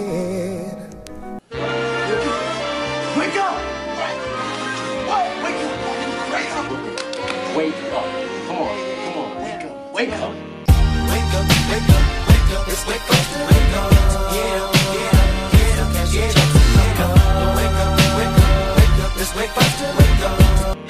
Wake up! What? Wake up! Wake up! Wake up! Come on! Wake up! Wake up! Wake up! Wake up! Wake up! It's wake up! Wake up! Yeah! Catch your checks and wake up! Wake up! Wake up! Wake up! It's wake up! Wake up!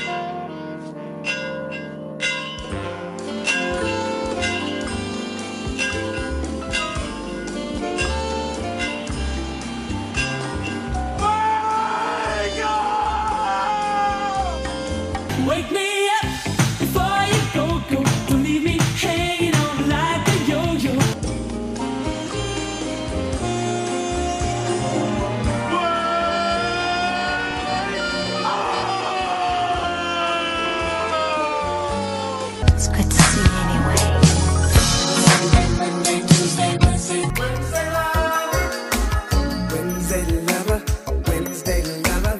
Wake me up before you go. Don't leave me hanging on like a yo-yo. It's good to see you anyway. Monday, Tuesday, Wednesday lover. Wednesday lover.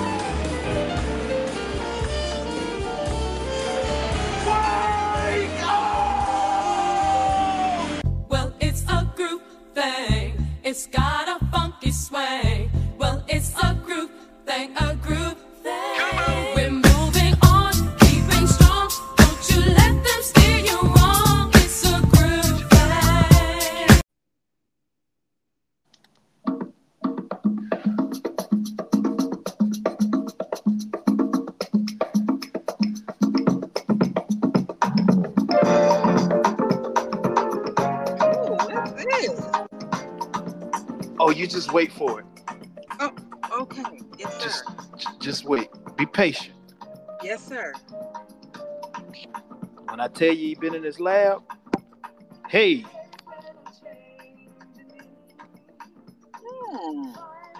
Well, it's a group thing. It's got a funky swing. Well, it's a group thing, a group thing. We're moving on, keeping strong. Don't you let them steer you wrong. It's a group thing. What's this? Oh, you just wait for it. Oh, okay. Yes, sir. Just wait. Be patient. Yes, sir. When I tell you you've been in this lab, hey, Hmm.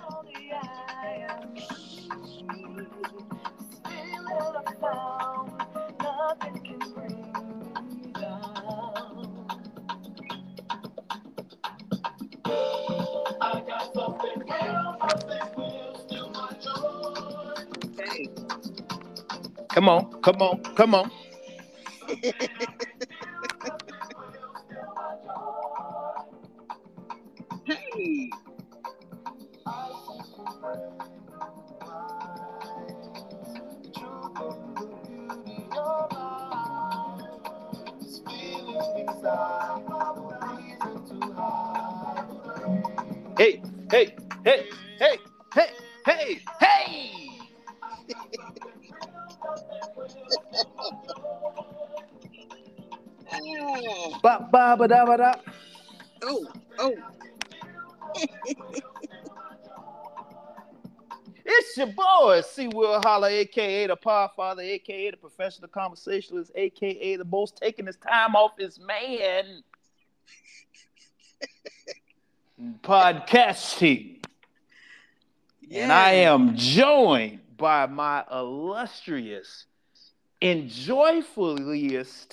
Hey. come on. Hey. Hey. Oh. Ba ba ba da ba da. Oh. It's your boy, C. Will Holler, aka the Podfather, aka the Professional Conversationalist, aka the most taking his time off his man. Podcasting. And I am joined by my illustrious and joyfuliest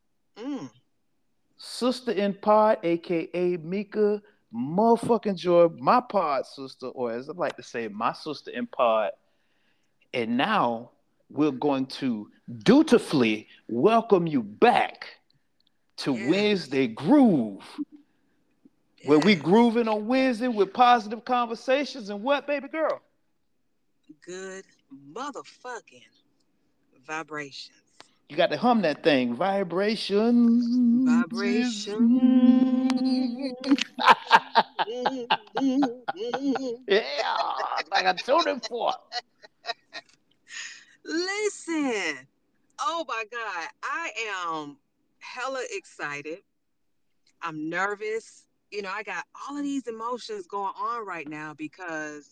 sister in pod, aka Mika motherfucking Joy, my pod sister, or as I like to say, my sister in pod. And now we're going to dutifully welcome you back to Wednesday Groove, where we grooving on Wednesday with positive conversations and what, baby girl? Good motherfucking vibrations. You got to hum that thing. Vibrations. Yeah, like a tuning fork. Listen. Oh my God. I am hella excited. I'm nervous. You know, I got all of these emotions going on right now because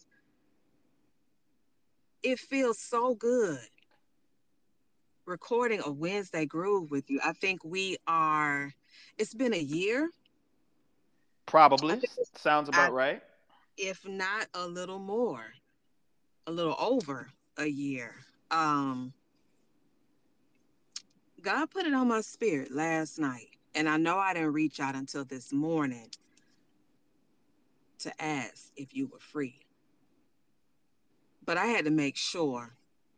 it feels so good recording a Wednesday Groove with you. I think it's been a year. Probably. Sounds about right. If not a little more, a little over a year. God put it on my spirit last night. And I know I didn't reach out until this morning to ask if you were free. But I had to make sure,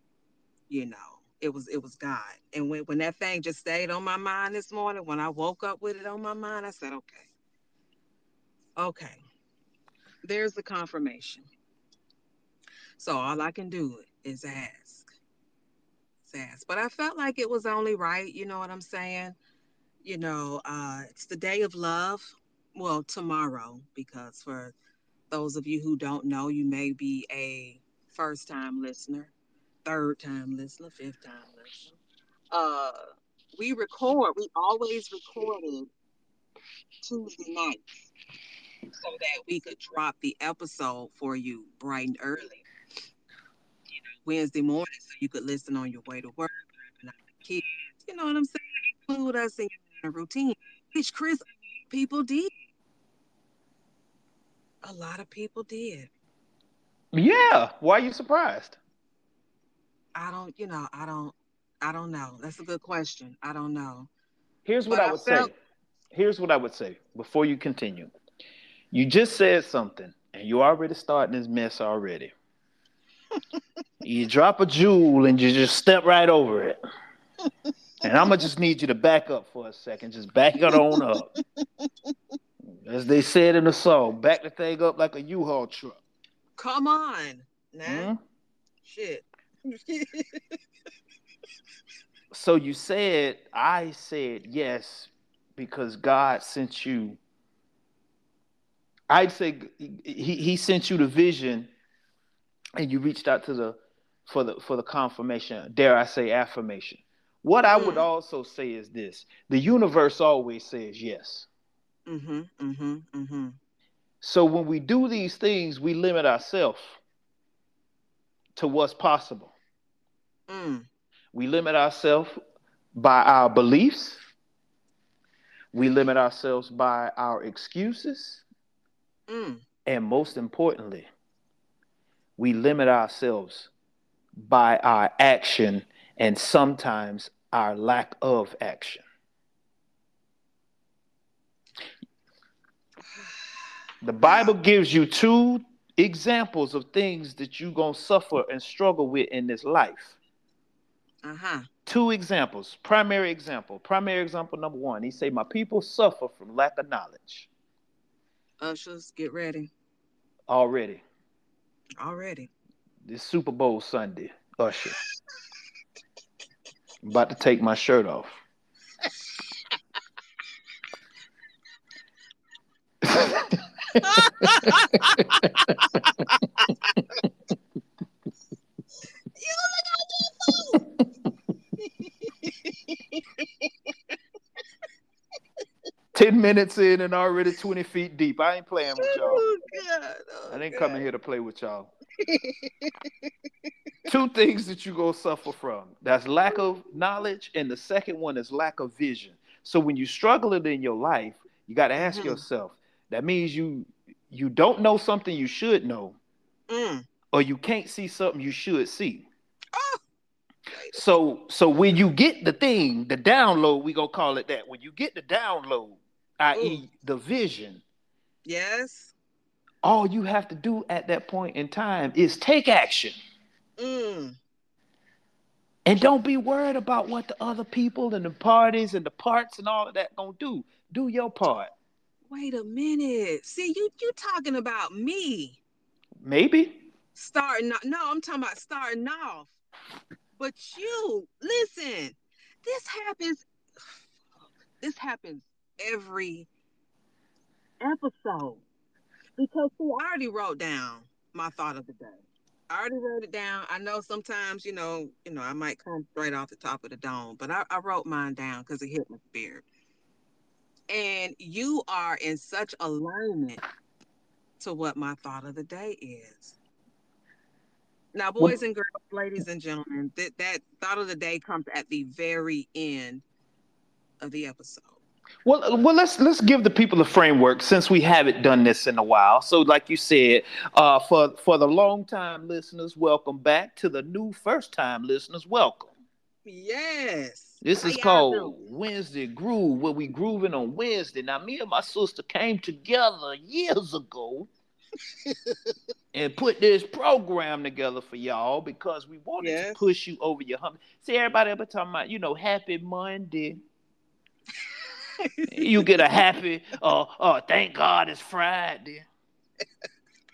it was God. And when that thing just stayed on my mind this morning, when I woke up with it on my mind, I said, okay. there's the confirmation. So all I can do is ask. Is ask. But I felt like it was only right, you know what I'm saying? It's the day of love. Well, tomorrow, because for those of you who don't know, you may be a first time listener, third time listener, fifth time listener. Uh, we always recorded Tuesday nights so that we could drop the episode for you bright and early Wednesday morning so you could listen on your way to work, dropping out the kids. You know what I'm saying? Include us in your routine, which Chris, people did. A lot of people did. Yeah. Why are you surprised? I don't, I don't know. That's a good question. I don't know. Here's what But I I would say. felt, Here's what I would say before you continue. You just said something, and you already starting this mess already. You drop a jewel and you just step right over it. And I'm gonna just need you to back up for a second. Just back it on up. As they said in the song, back the thing up like a U-Haul truck. come on. Nah, Hmm? shit. So you said, I said yes because God sent you. I'd say he sent you the vision, and you reached out to the for the confirmation. Dare I say affirmation? What I would Mm, also say is this: the universe always says yes. mm-hmm, mm-hmm, mm-hmm. So when we do these things, we limit ourselves to what's possible. Mm, We limit ourselves by our beliefs. We limit ourselves by our excuses. mm. And most importantly, we limit ourselves by our action and sometimes our lack of action. The Bible gives you two examples of things that you're going to suffer and struggle with in this life. Uh-huh. Two examples. Primary example. Primary example number one. He say, my people suffer from lack of knowledge. Ushers, get ready. Already. Already. This Super Bowl Sunday, Usher. I'm about to take my shirt off. 10 minutes in and already 20 feet deep. I ain't playing with y'all. Oh, God. Oh, I didn't God. come in here to play with y'all. Two things that you go suffer from. That's lack of knowledge, and the second one is lack of vision. So when you're struggling in your life, you got to ask Mm-hmm. yourself, that means you don't know something you should know, Mm. or you can't see something you should see. Oh, So when you get the thing, the download, we gonna call it that. When you get the download, ooh. i.e. the vision, Yes. all you have to do at that point in time is take action. Mm. And don't be worried about what the other people and the parties and the parts and all of that gonna do. Do your part. Wait a minute. See, you talking about me Maybe. starting off. No, I'm talking about starting off. But you, listen, this happens. This happens every episode. Because see, I already wrote down my thought of the day. I already wrote it down. I know sometimes, I might come right off the top of the dome, but I wrote mine down because it hit my spirit. And you are in such alignment to what my thought of the day is. Now, Well, boys and girls, ladies and gentlemen, that thought of the day comes at the very end of the episode. well, let's give the people a framework since we haven't done this in a while. So, like you said, for the long time listeners, welcome back. To the new first time listeners, welcome. Yes. This How is y'all called doing? Wednesday Groove, where we grooving on Wednesday. Now, me and my sister came together years ago and put this program together for y'all because we wanted to Yes. push you over your hump. See, everybody ever talking about, happy Monday. You get a happy, thank God it's Friday.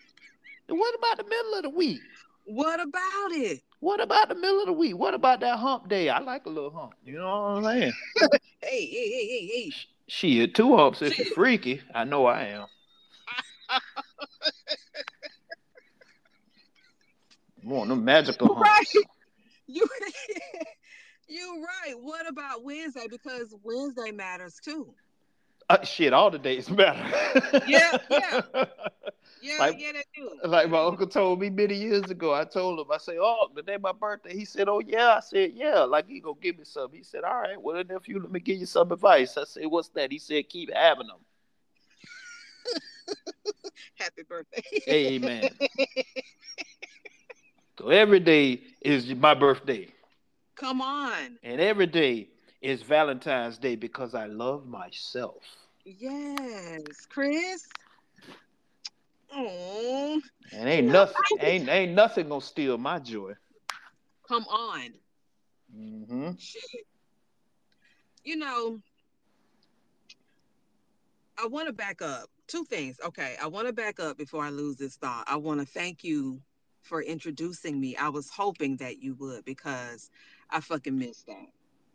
What about the middle of the week? What about it? What about the middle of the week? What about that hump day? I like a little hump. You know what I'm saying? Hey. Shit, two humps if you're freaky. I know I am. I want them magical humps. Right. You you right. What about Wednesday? Because Wednesday matters too. Shit, all the days matter. Yeah, yeah. Yeah, like, yeah, they do. like Yeah, my they do. uncle told me many years ago. I told him, I said, "Oh, the day my birthday." He said, "Oh yeah." I said, "Yeah." Like he gonna give me something. He said, "All right, well nephew, let me give you some advice." I said, "What's that?" He said, "Keep having them." Happy birthday. Amen. So every day is my birthday, Come on. and every day is Valentine's Day because I love myself. Yes, Chris. Oh, And you ain't know, nothing, ain't nothing gonna steal my joy. come on. Mm-hmm. Shit. You know, I want to back up. Two things. Okay, I want to back up before I lose this thought. I want to thank you for introducing me. I was hoping that you would because I fucking missed that.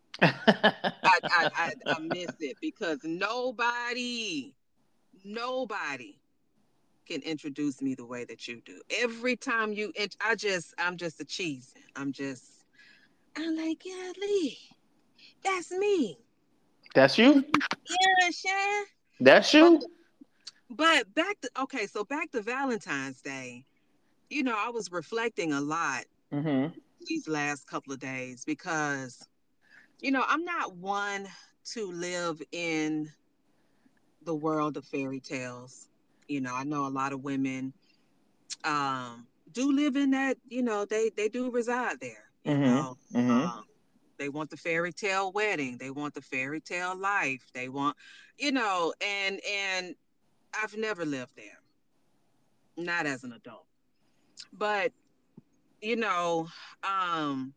I miss it because nobody can introduce me the way that you do. Every time I'm just a cheese. I'm like, yeah, Lee, that's me. That's You you. understand? That's But you. back to Valentine's Day. I was reflecting a lot Mm-hmm. these last couple of days because I'm not one to live in the world of fairy tales. I know a lot of women do live in that. They do reside there. Mm-hmm. Mm-hmm. They want the fairy tale wedding. They want the fairy tale life. They want, and I've never lived there, not as an adult. But you know, um,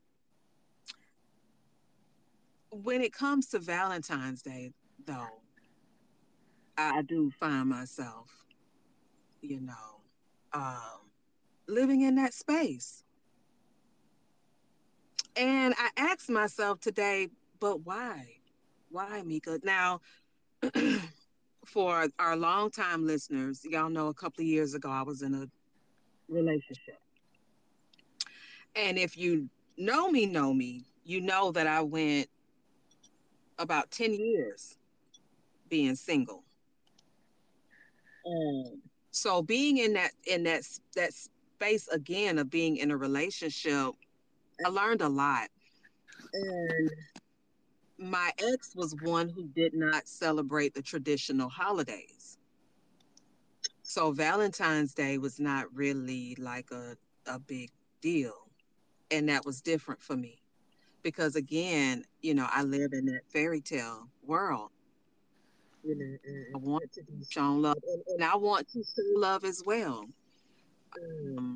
when it comes to Valentine's Day, though, I do find myself, you know, um, living in that space. And I asked myself today, but why? Why, Mika? Now, for our longtime listeners, y'all know a couple of years ago I was in a relationship. And if you know me, you know that I went about 10 years being single. So being in that space again of being in a relationship, I learned a lot. And my ex was one who did not celebrate the traditional holidays. So Valentine's Day was not really like a big deal. And that was different for me. Because again, I live in that fairy tale world. And I want to be shown love. And I want to show love as well. Um,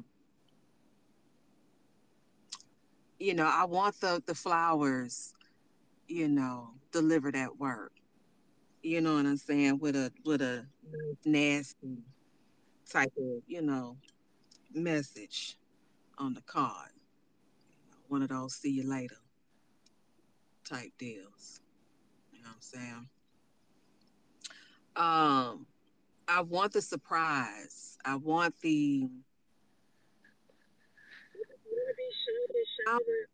I want the flowers, delivered at work. You know what I'm saying? With a nasty type of, message on the card. One of those see you later type deals. You know what I'm saying? Um, I want the surprise. I want the shower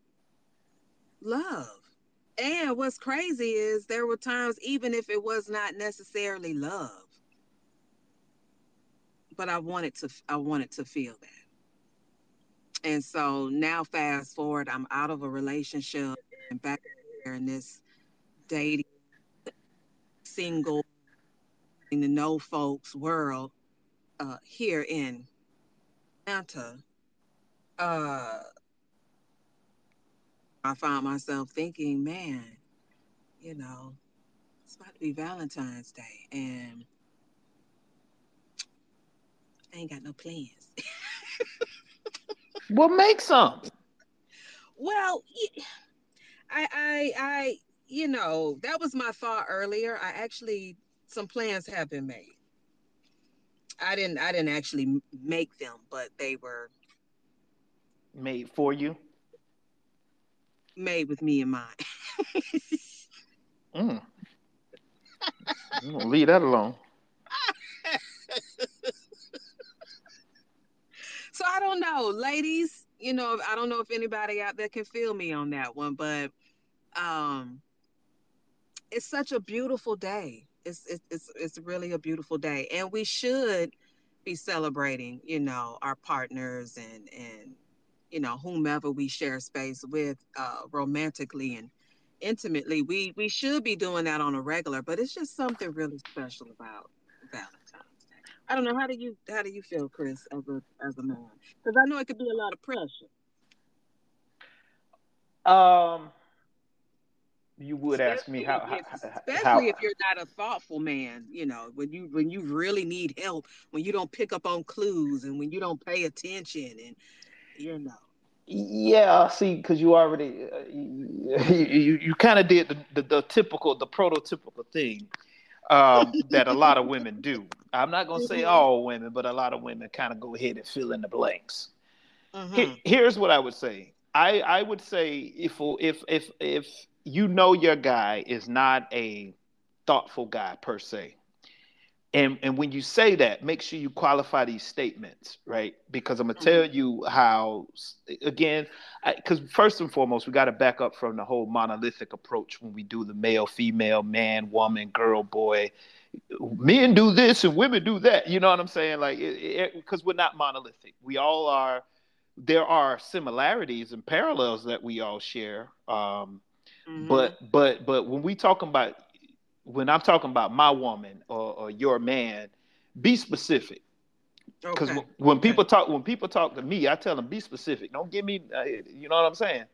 love. And what's crazy is there were times, even if it was not necessarily love, but I wanted to feel that. And so now fast forward, I'm out of a relationship and back here in this dating, single, in the no folks world here in Atlanta. Uh, I found myself thinking, man, you know, it's about to be Valentine's Day and I ain't got no plans. Well, make some. Well, I, that was my thought earlier. Some plans have been made. I didn't actually make them, but they were Made for you. made with me in mind. Mm. I'm gonna leave that alone. So I don't know, ladies. I don't know if anybody out there can feel me on that one, but um, it's such a beautiful day. It's really a beautiful day, and we should be celebrating, our partners and whomever we share space with, romantically and intimately. We should be doing that on a regular, but it's just something really special about Valentine's Day. I don't know. How do you feel, Chris, as a man? Because I know it could be a lot of pressure, Um, you would ask me especially how if how, especially if you're not a thoughtful man. When you really need help, when you don't pick up on clues, and when you don't pay attention, and you know. yeah, see, because you already you kind of did the typical, the prototypical thing that a lot of women do. I'm not gonna say Mhm. all women, but a lot of women kind of go ahead and fill in the blanks. Mhm. Here's what I would say. I would say if you know your guy is not a thoughtful guy per se, and when you say that, make sure you qualify these statements, right? Because I'm gonna tell Mhm. you how. Again, because first and foremost, we got to back up from the whole monolithic approach when we do the male, female, man, woman, girl, boy. Men do this and women do that. You know what I'm saying? Like, because we're not monolithic. We all are. There are similarities and parallels that we all share. Mhm. But when I'm talking about my woman or your man, be specific. Because Okay. when Okay. people talk to me, I tell them be specific. Don't give me, you know what I'm saying?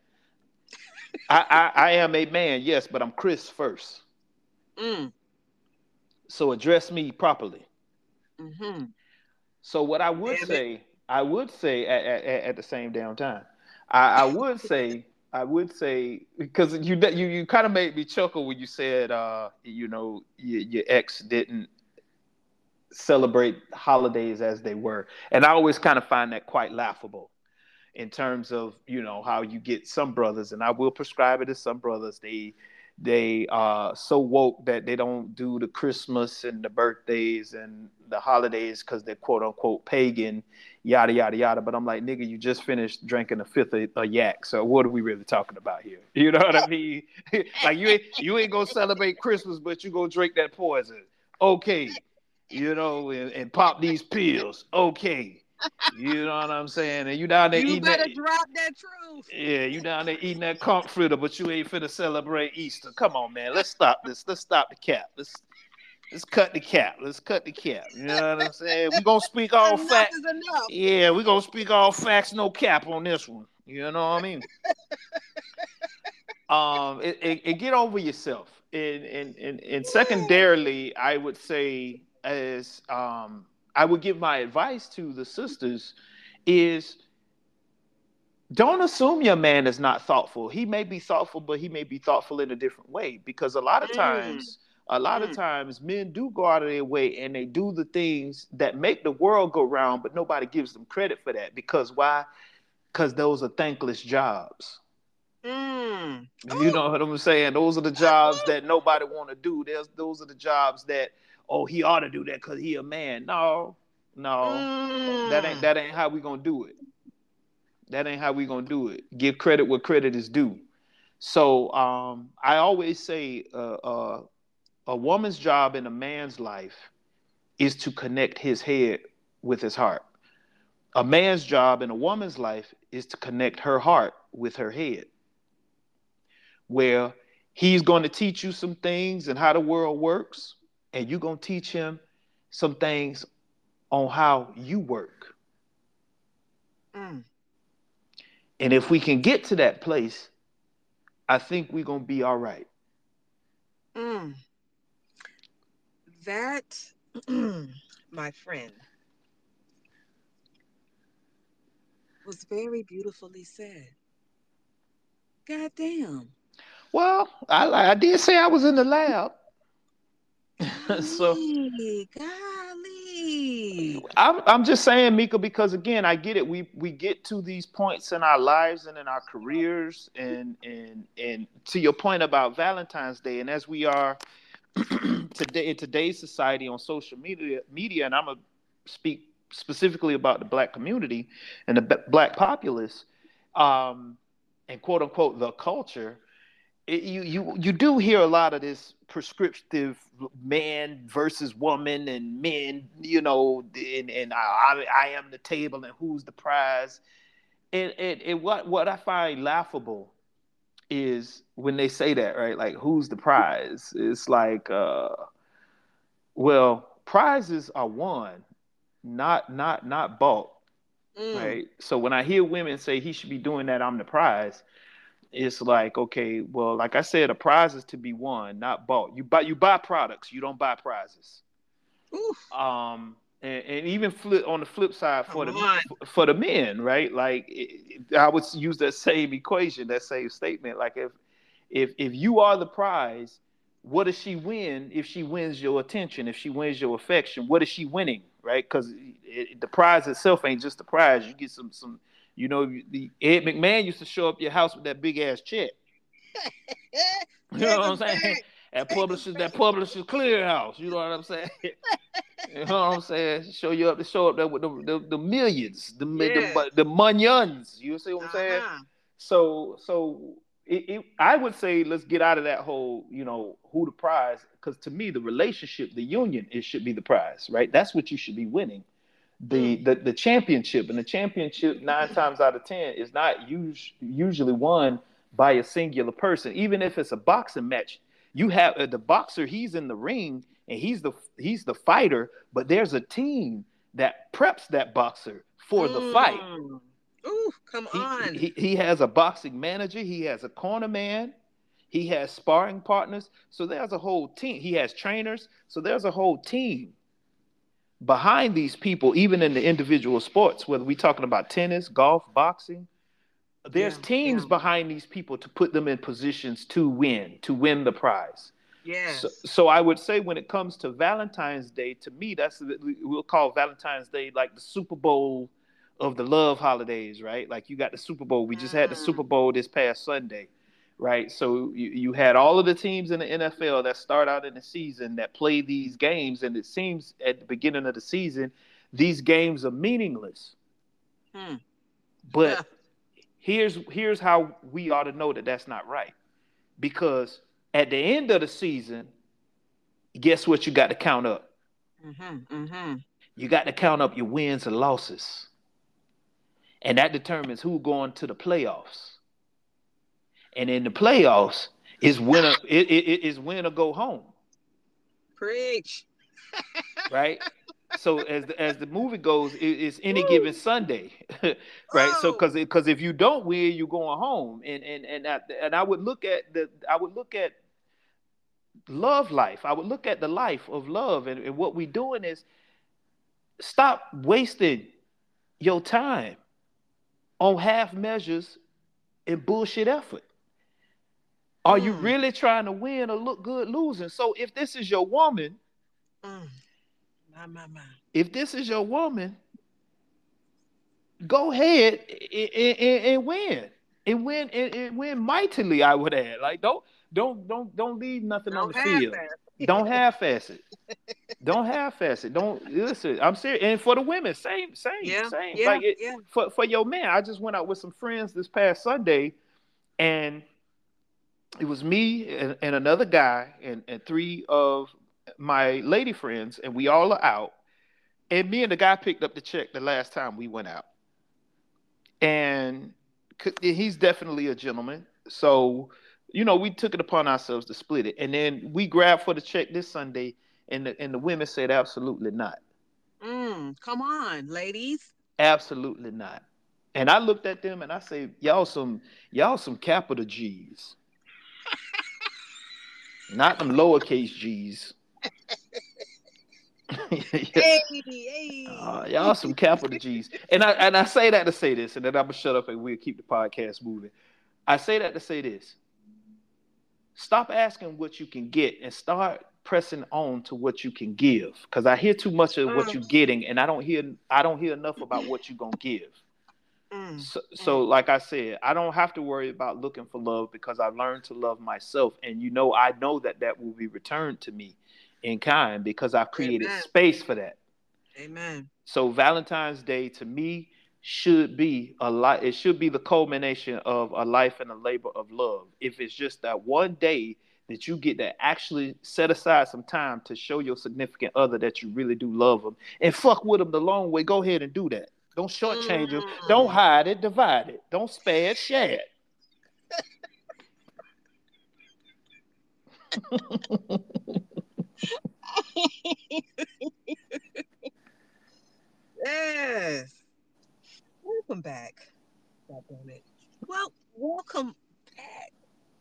I am a man, yes, but I'm Chris first. Mm. So address me properly. Mhm. So what Damn it. I would say at the same damn time, I would say because you kind of made me chuckle when you said your ex didn't celebrate holidays as they were, and I always kind of find that quite laughable in terms of how you get some brothers, and I will prescribe it as some brothers, they are so woke that they don't do the Christmas and the birthdays and the holidays because they're quote unquote pagan, yada yada yada. But I'm like, nigga, you just finished drinking a fifth of a yak, so what are we really talking about here? You know what I mean? Like you ain't gonna celebrate Christmas, but you go drink that poison, okay? And pop these pills, okay? You know what I'm saying? And you down there You eating that. better drop that truth. Yeah, you down there eating that conch fritter, but you ain't finna celebrate Easter. Come on, man. Let's stop this. Let's stop the cap. Let's cut the cap. Let's cut the cap. You know what I'm saying? We gonna speak all Enough fact. is enough. Yeah, we gonna speak all facts, no cap on this one. You know what I mean? And get over yourself. And secondarily, I would say, as I would give my advice to the sisters, is don't assume your man is not thoughtful. He may be thoughtful, but he may be thoughtful in a different way. Because Mm. a lot of Mm. times, men do go out of their way and they do the things that make the world go round, but nobody gives them credit for that. Because why? Because those are thankless jobs. Mm. You Oh. know what I'm saying? Those are the jobs that nobody want to do. Those are the jobs that, oh, he ought to do that because he a man. No, no, Mm. that ain't how we gonna do it. That ain't how we gonna do it. Give credit where credit is due. So I always say a woman's job in a man's life is to connect his head with his heart. A man's job in a woman's life is to connect her heart with her head, where he's going to teach you some things and how the world works, and you're going to teach him some things on how you work. Mm. And if we can get to that place, I think we're going to be all right. Mm. That, my friend, was very beautifully said. God damn. Well, I did say I was in the lab. So Golly. Golly. Please. I'm just saying, Mika, because again, I get it. We get to these points in our lives and in our careers, and to your point about Valentine's Day, and as we are today in today's society on social media, and I'm gonna speak specifically about the Black community and the Black populace, and quote unquote the culture. You do hear a lot of this prescriptive man versus woman and men, and I am the table and who's the prize. And what I find laughable is when they say that, right? Like, who's the prize? It's like, well, prizes are won, not bought, right? So when I hear women say he should be doing that, I'm the prize. It's like, okay, well, like I said, a prize is to be won, not bought. You buy products, you don't buy prizes. Oof. And even on the flip side for Come on. for the men, right? Like I would use that same equation, that same statement. Like if you are the prize, what does she win if she wins your attention? If she wins your affection, what is she winning, right? Because the prize itself ain't just the prize. You get some. The Ed McMahon used to show up your house with that big ass check. You know what I'm saying? That publishers clearinghouse. You know what I'm saying? You know what I'm saying? Show up there with the millions, the munions. You see what I'm saying? So I would say let's get out of that whole, who the prize, because to me the relationship, the union, it should be the prize, right? That's what you should be winning. The championship, and the championship 9 times out of 10 is not usually won by a singular person. Even if it's a boxing match, you have the boxer, he's in the ring and he's the fighter, but there's a team that preps that boxer for the fight. Ooh, come on. He has a boxing manager, he has a corner man, he has sparring partners, so there's a whole team. He has trainers, so there's a whole team behind these people, even in the individual sports, whether we're talking about tennis, golf, boxing. There's teams behind these people to put them in positions to win the prize. Yes. So I would say when it comes to Valentine's Day, to me, we'll call Valentine's Day like the Super Bowl of the love holidays, right? Like you got the Super Bowl. We just had the Super Bowl this past Sunday, right? So you had all of the teams in the NFL that start out in the season that play these games, and it seems at the beginning of the season, these games are meaningless. But here's how we ought to know that that's not right. Because at the end of the season, guess what you got to count up? You got to count up your wins and losses. And that determines who's going to the playoffs. And in the playoffs, is win or go home. Preach. Right? So as the movie goes, it's any given Sunday, right? So because if you don't win, you're going home. And I would look at love life. I would look at the life of love, and what we're doing is stop wasting your time on half measures and bullshit effort. Are you really trying to win or look good losing? So if this is your woman, if this is your woman, go ahead and win. And win mightily, I would add. Like don't leave nothing on the field. Don't half-ass it. Don't half-ass it. Don't listen. I'm serious. And for the women, same. For your man, I just went out with some friends this past Sunday, and it was me and another guy and 3 of my lady friends, and we all are out. And me and the guy picked up the check the last time we went out. And he's definitely a gentleman. So, we took it upon ourselves to split it. And then we grabbed for the check this Sunday, and the women said absolutely not. Come on, ladies. Absolutely not. And I looked at them and I say, y'all some capital G's. Not them lowercase G's. Y'all some capital G's. And I say that to say this, and then I'm gonna shut up and we'll keep the podcast moving. I say that to say this. Stop asking what you can get and start pressing on to what you can give, because I hear too much of what Mm, you're getting, and I don't hear enough about what you're gonna give. mm, So like I said, I don't have to worry about looking for love because I've learned to love myself, and I know that will be returned to me in kind because I've created amen. space for that. Amen. So Valentine's Day to me should be a lot. It should be the culmination of a life and a labor of love. If it's just that one day that you get to actually set aside some time to show your significant other that you really do love them and fuck with them the long way, go ahead and do that. Don't shortchange them. Don't Mm. hide it. Divide it. Don't spare it. Share it. Yes. Welcome back. God damn it. Well, welcome back.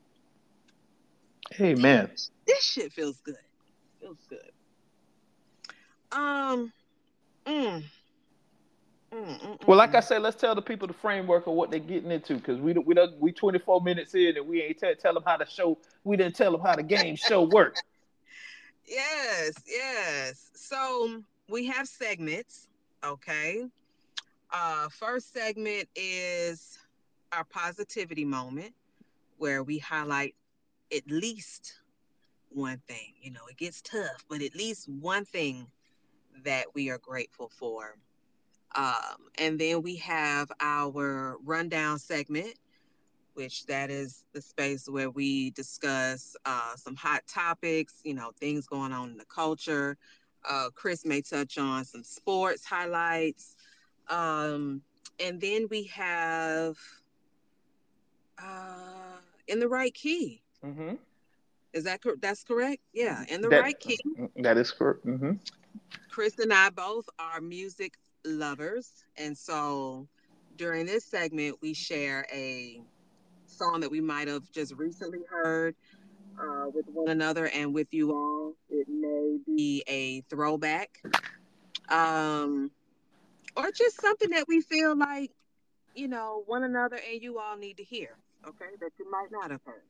Damn, Amen. this shit feels good. Feels good. Um. Mm, Well, like I mm. said, let's tell the people the framework of what they're getting into, because we 24 minutes in and we ain't tell them how the show. We didn't tell them how the game show work. Yes, yes. So we have segments. Okay. First segment is our positivity moment, where we highlight at least one thing. You know, it gets tough, but at least one thing that we are grateful for. And then we have our rundown segment, which that is the space where we discuss some hot topics, you know, things going on in the culture. Chris may touch on some sports highlights. Um, and then we have uh, in the right key. Mm-hmm. Is that that's correct? Yeah, in the That right key. that is correct. Mm-hmm. Chris and I both are music lovers, and so during this segment, we share a song that we might have just recently heard with one another and with you all. It may be a throwback, um, or just something that we feel like, you know, one another and you all need to hear, okay, that you might not have heard.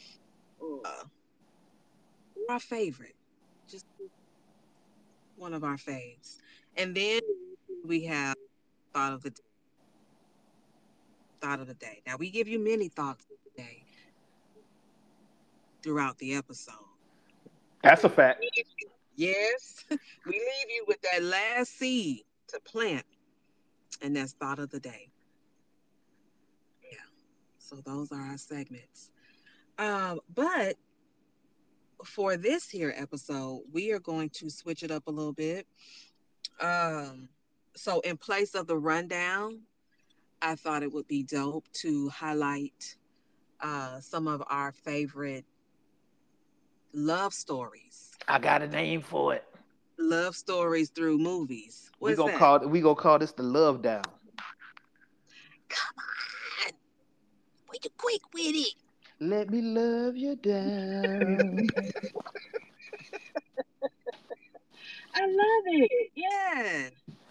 Our favorite, just one of our faves. And then we have thought of the thought of the day. Now we give you many thoughts of the day throughout the episode. That's a fact. Yes, we leave you with that last seed to plant, and that's thought of the day. Yeah. So those are our segments. But for this here episode, we are going to switch it up a little bit. Um, so in place of the rundown, I thought it would be dope to highlight some of our favorite love stories. I got a name for it. Love stories through movies. What We is gonna that? call we gonna call this the love down. Come on, we you quick with it. Let me love you down. I love it. Yeah.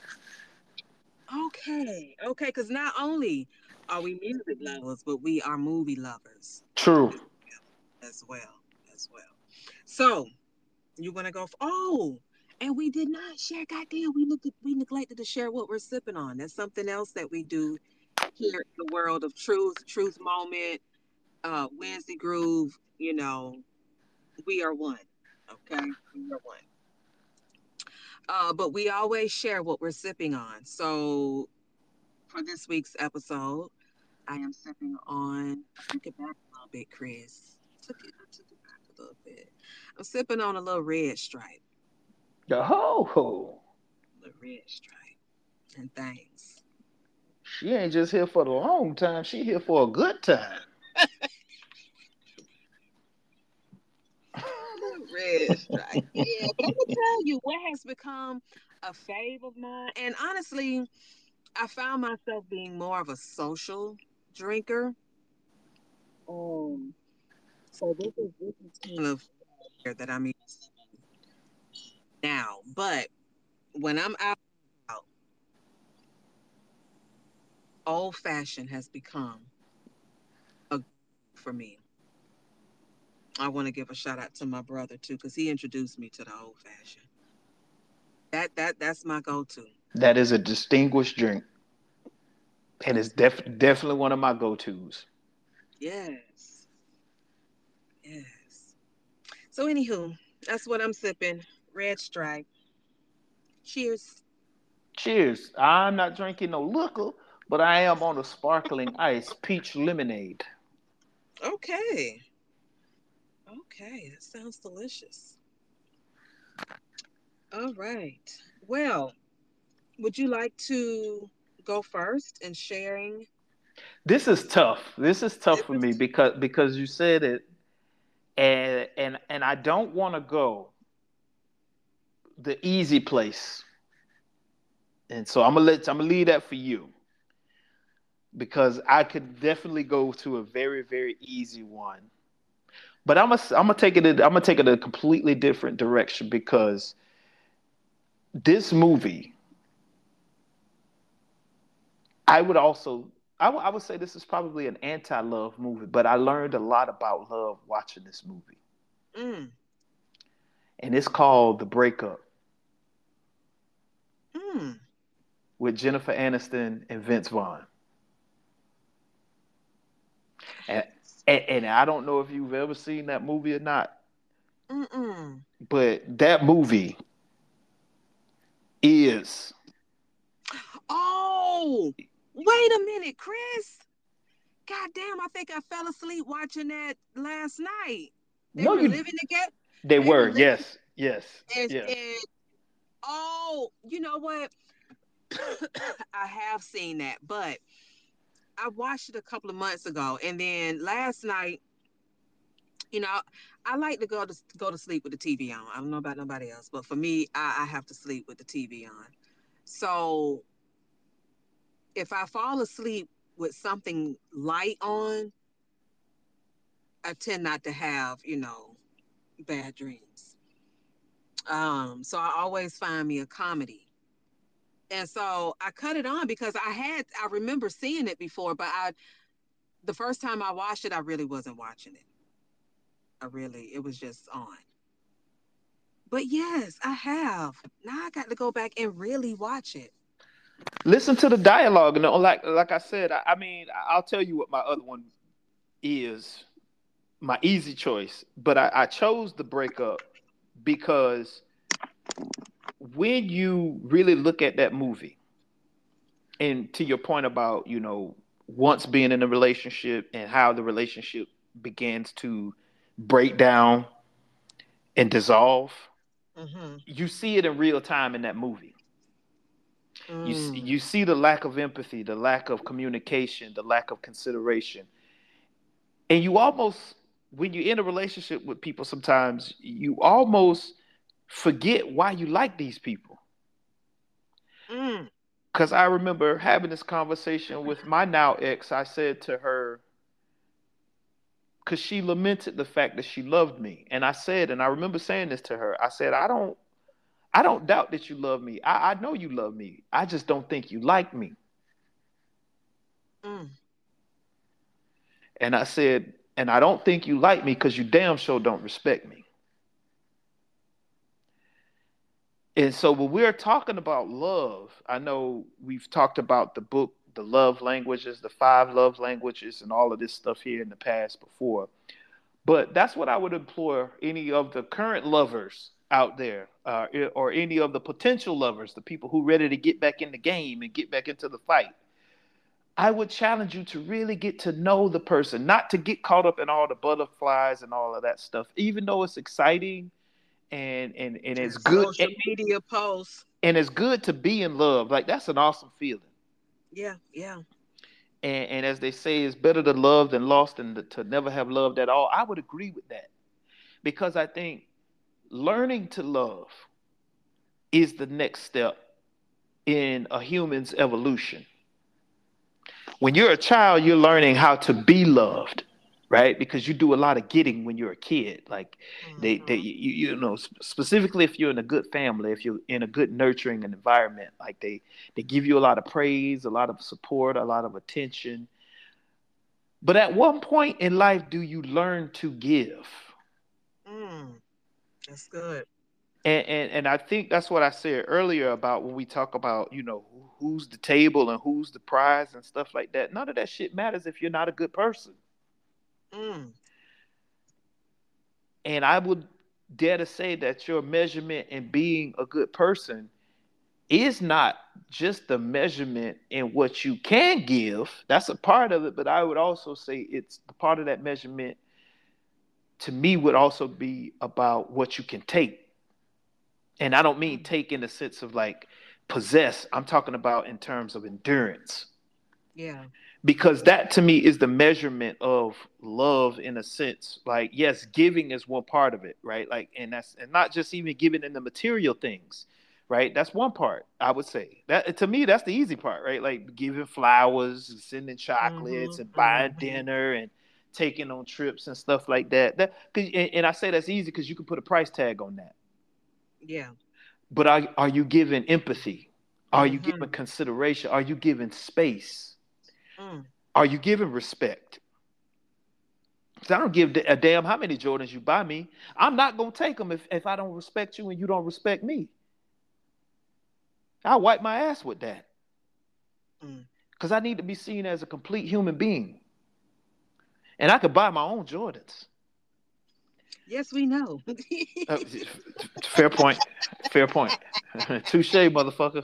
Okay. Okay. Because not only are we music lovers, but we are movie lovers True. as well. As well. So you want to go? Oh, and we did not share. Goddamn, we neglected to share what we're sipping on. That's something else that we do here in the world of truth, truth moment, Wednesday groove. You know, we are one. Okay, we are one. But we always share what we're sipping on. So for this week's episode, I am sipping on. I took it back a little bit, Chris. I took it back a little bit. I'm sipping on a little red stripe. The ho ho. Little red stripe. And things. She ain't just here for the long time. She here for a good time. Little red stripe. Yeah, but I'm gonna tell you what has become a fave of mine. And honestly, I found myself being more of a social drinker. Um, so this is kind of that I'm using now. But when I'm out, old fashioned has become a for me. I want to give a shout out to my brother too, because he introduced me to the old fashioned. That's my go-to. That is a distinguished drink, and it's definitely one of my go-tos. Yes. Yes. So anywho, that's what I'm sipping. Red Stripe. Cheers. Cheers. I'm not drinking no liquor, but I am on a sparkling ice peach lemonade. Okay. Okay, that sounds delicious. All right. Well, would you like to go first in sharing? This is tough. This is tough This for me is because you said it, and I don't want to go the easy place, and so I'm gonna leave that for you because I could definitely go to a very easy one, but I'm gonna take it a completely different direction because this movie I would also I would say this is probably an anti-love movie, but I learned a lot about love watching this movie, mm, and it's called The Breakup mm. with Jennifer Aniston and Vince Vaughn. And, and I don't know if you've ever seen that movie or not, Mm-mm. but that movie is Oh, wait a minute, Chris. God damn, I think I fell asleep watching that last night. They no were you living together. they They were were living and, yes and oh, you know what? I have seen that, but I watched it a couple of months ago, and then last night, you know, I like to go to sleep with the TV on. I don't know about nobody else, but for me, I have to sleep with the TV on. So if I fall asleep with something light on, I tend not to have, bad dreams. So I always find me a comedy. And so I cut it on because I remember seeing it before, but the first time I watched it, I really wasn't watching it. It was just on. But yes, I have. Now I got to go back and really watch it. listen to the dialogue and like I said I mean I'll tell you what my other one is my easy choice but I chose The Breakup because when you really look at that movie and to your point about once being in a relationship and how the relationship begins to break down and dissolve, Mm-hmm. you see it in real time in that movie. Mm. You see the lack of empathy, the lack of communication, the lack of consideration, and you almost when you're in a relationship with people, sometimes you almost forget why you like these people. Mm. Because I remember having this conversation with my now ex. I said to her, because she lamented the fact that she loved me, and I said, and I remember saying this to her. I said, I don't doubt that you love me. I know you love me. I just don't think you like me. Mm. And I said, and I don't think you like me because you damn sure don't respect me. And so when we're talking about love, I know we've talked about the book, the love languages, the five love languages, and all of this stuff here in the past before. But that's what I would implore any of the current lovers out there, or any of the potential lovers, the people who are ready to get back in the game and get back into the fight. I would challenge you to really get to know the person, not to get caught up in all the butterflies and all of that stuff, even though it's exciting and it's good Social media posts. and it's good to be in love. Like that's an awesome feeling. Yeah, yeah. And as they say, it's better to love than lost than to never have loved at all. I would agree with that because I think learning to love is the next step in a human's evolution. When you're a child, you're learning how to be loved, right? Because you do a lot of getting when you're a kid. Like they Mm-hmm. specifically if you're in a good family, if you're in a good nurturing environment, like they give you a lot of praise, a lot of support, a lot of attention. But at one point in life, do you learn to give? That's good. And I think that's what I said earlier about when we talk about, who's the table and who's the prize and stuff like that. None of that shit matters if you're not a good person. Mm. And I would dare to say that your measurement in being a good person is not just the measurement in what you can give. That's a part of it, but I would also say it's the part of that measurement to me would also be about what you can take. And I don't mean take in the sense of like possess. I'm talking about in terms of endurance. Yeah. Because that to me is the measurement of love in a sense. Like, yes, giving is one part of it, right? Like, and not just even giving in the material things, right? That's one part, I would say. That to me, that's the easy part, right? Like giving flowers, sending chocolates, Mhm. and buying Mhm. dinner and taking on trips and stuff like that. And I say that's easy because you can put a price tag on that. Yeah. But are you giving empathy? Are you giving Mhm. consideration? Are you giving space? Mm. Are you giving respect? Because I don't give a damn how many Jordans you buy me. I'm not going to take them if I don't respect you and you don't respect me. I'll wipe my ass with that. Mm. Because I need to be seen as a complete human being. And I could buy my own Jordans. Yes, we know. Uh, Fair point. Fair point. Touche, motherfucker.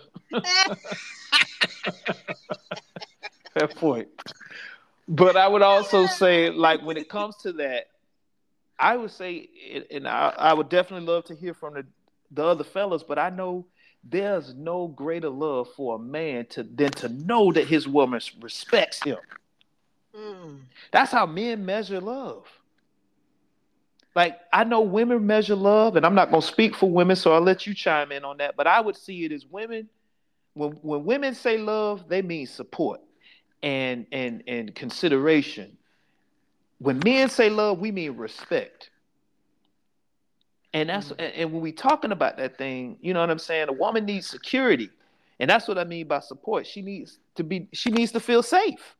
Fair point. But I would also say, like, when it comes to that, I would say, and I would definitely love to hear from the other fellas, but I know there's no greater love for a man than to know that his woman respects him. Mm. That's how men measure love. Like, I know women measure love, and I'm not going to speak for women, so I'll let you chime in on that. But I would see it as women, when women say love, they mean support and consideration. When men say love, we mean respect. Mm. And when we talking about that thing, you know what I'm saying? A woman needs security. And that's what I mean by support. She needs to feel safe.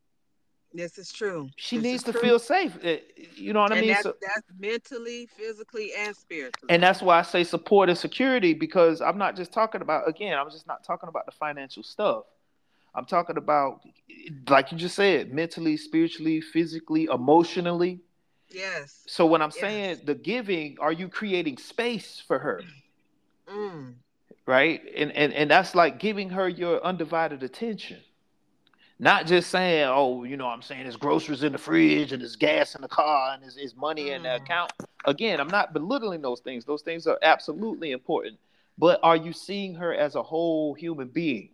This is true. She This needs is to true. feel safe. You know what I And mean? that's mentally, physically, and And spiritually. that's why I say support and security, because I'm not just talking about, again, I'm just not talking about the financial stuff. I'm talking about, like you just said, mentally, spiritually, physically, emotionally. Yes. So when I'm Yes. saying the giving, are you creating space for her? Mm. Right? And that's like giving her your undivided attention. Not just saying, oh, I'm saying there's groceries in the fridge and there's gas in the car and there's money in the Mm. account. Again, I'm not belittling those things. Those things are absolutely important. But are you seeing her as a whole human being?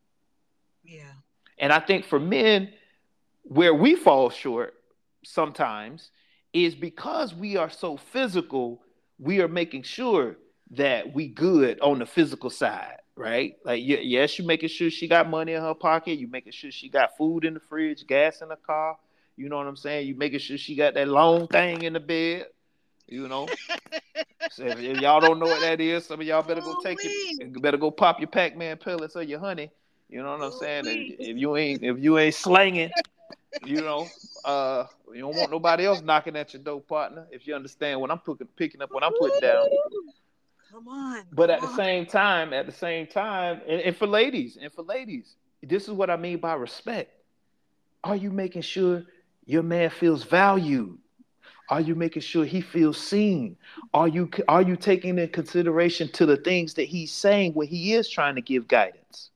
Yeah. And I think for men, where we fall short sometimes is because we are so physical, we are making sure that we good on the physical side, right? Like, yes, you making sure she got money in her pocket, you making sure she got food in the fridge, gas in the car, you know what I'm saying? You making sure she got that long thing in the bed, you know. So if y'all don't know what that is, some of y'all better go Ooh take it. wee. Better go pop your Pac-Man pellets or your honey. You know what I'm Ooh saying? wee. If you ain't slanging, you know, you don't want nobody else knocking at your door, partner. If you understand what I'm picking up, what I'm putting down. Ooh. Come on. But Come at the on. same time, and for ladies, this is what I mean by respect. Are you making sure your man feels valued? Are you making sure he feels seen? Are you taking into consideration to the things that he's saying when he is trying to give guidance?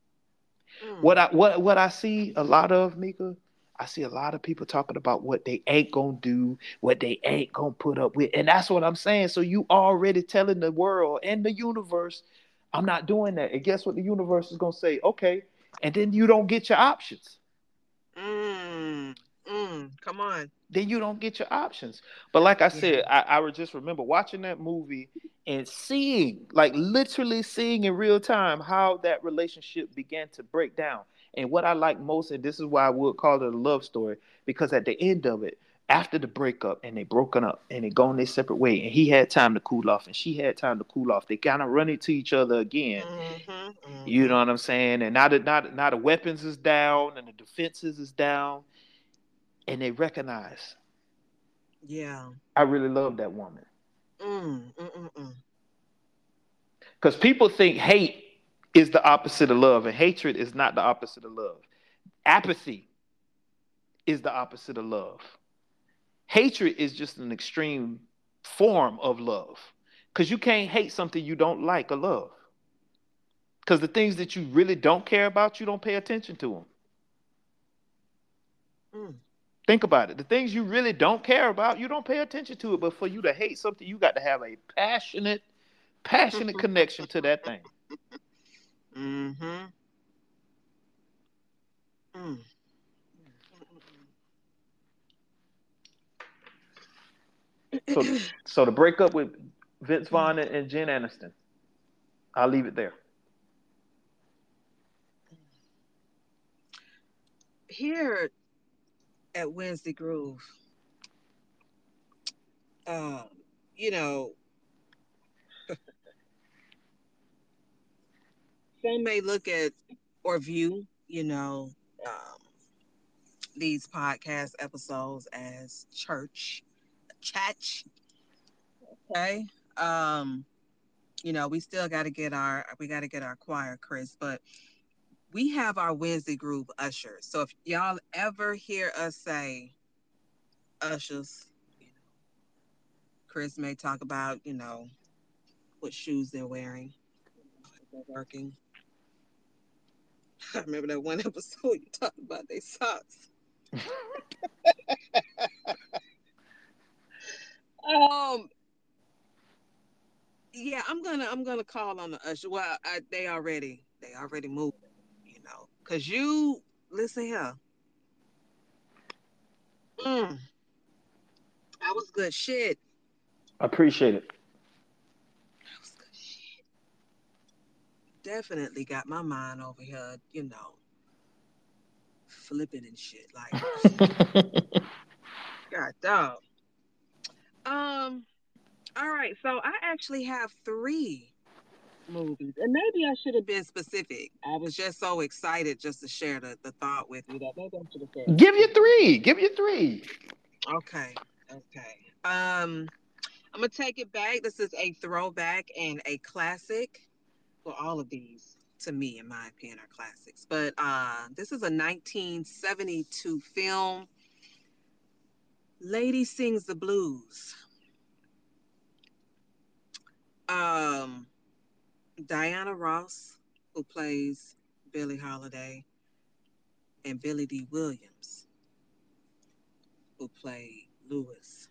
What Mm. I see a lot of, Mika, I see a lot of people talking about what they ain't gonna do, what they ain't gonna put up with, and that's what I'm saying. So you already telling the world and the universe, I'm not doing that. And guess what the universe is gonna say? Okay, and then you don't get your options. Mm. Mm. Come on. Then you don't get your options. But like I Yeah. said, I would just remember watching that movie and seeing, like literally seeing in real time how that relationship began to break down. And what I like most, and this is why I would call it a love story, because at the end of it, after the breakup and they broken up and they gone their separate way, and he had time to cool off and she had time to cool off, they kind of run into each other again. Mm-hmm. You know Mm-hmm. what I'm saying? And now the weapons is down and the defenses is down, and they recognize Yeah. I really love that woman. Mm. Because people think hate is the opposite of love, and hatred is not the opposite of love. Apathy is the opposite of love. Hatred is just an extreme form of love. Because you can't hate something you don't like or love. Because the things that you really don't care about, you don't pay attention to them. Mm. Think about it. The things you really don't care about, you don't pay attention to it. But for you to hate something, you got to have a passionate connection to that thing. Mm-hmm. Mm. So, so to break up with Vince Vaughn and Jen Aniston, I'll leave it there. Here at Wednesday Groove, um, you know, some may look at or view, um, these podcast episodes as church. Okay. Um, we still got to get our choir, Chris, but we have our Wednesday Groove ushers. So if y'all ever hear us say ushers, you know, Chris may talk about, what shoes they're wearing, if they're working. I remember that one episode you talked about their socks. Um, yeah, I'm gonna call on the usher. Well, they already moved, cause you listen here. Mm, that was good shit. I appreciate it. That was good shit. Definitely got my mind over here, flipping and shit. Like, god dog. Um. All right, so I actually have three movies, and maybe I should have been specific. I was just so excited just to share the thought with you that maybe I should have said Give you two. three. Give you three. Okay, okay. I'm gonna take it back. This is a throwback and a classic. Well, all of these, to me, in my opinion, are classics. But this is a 1972 film. Lady Sings the Blues. Um, Diana Ross, who plays Billie Holiday, and Billy D. Williams, who played Lewis.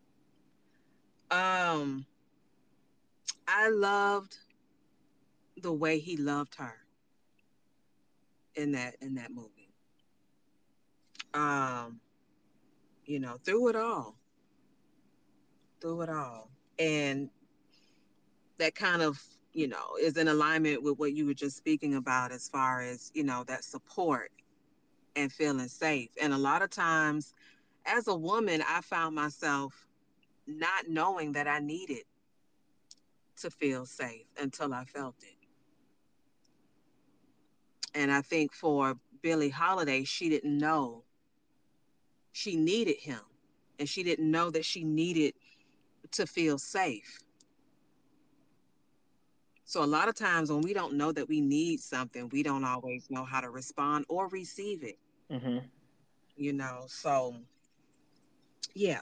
Um, I loved the way he loved her in that movie. Um, through it all, and that kind of is in alignment with what you were just speaking about as far as that support and feeling safe. And a lot of times, as a woman, I found myself not knowing that I needed to feel safe until I felt it. And I think for Billie Holiday, she didn't know she needed him. And she didn't know that she needed to feel safe. So a lot of times when we don't know that we need something, we don't always know how to respond or receive it, Hmm. So yeah.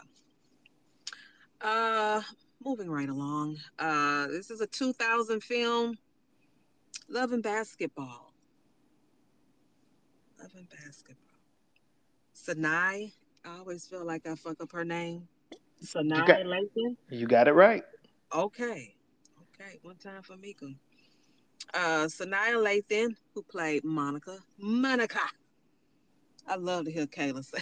Uh moving right along. This is a 2000 film, Love and Basketball. Love and Basketball. Sanai, I always feel like I fuck up her name. You got Sanai Lathan. you got it right. Okay. Okay, one time for Mika. Sanaya Lathan, who played Monica. Monica. I love to hear Kayla say.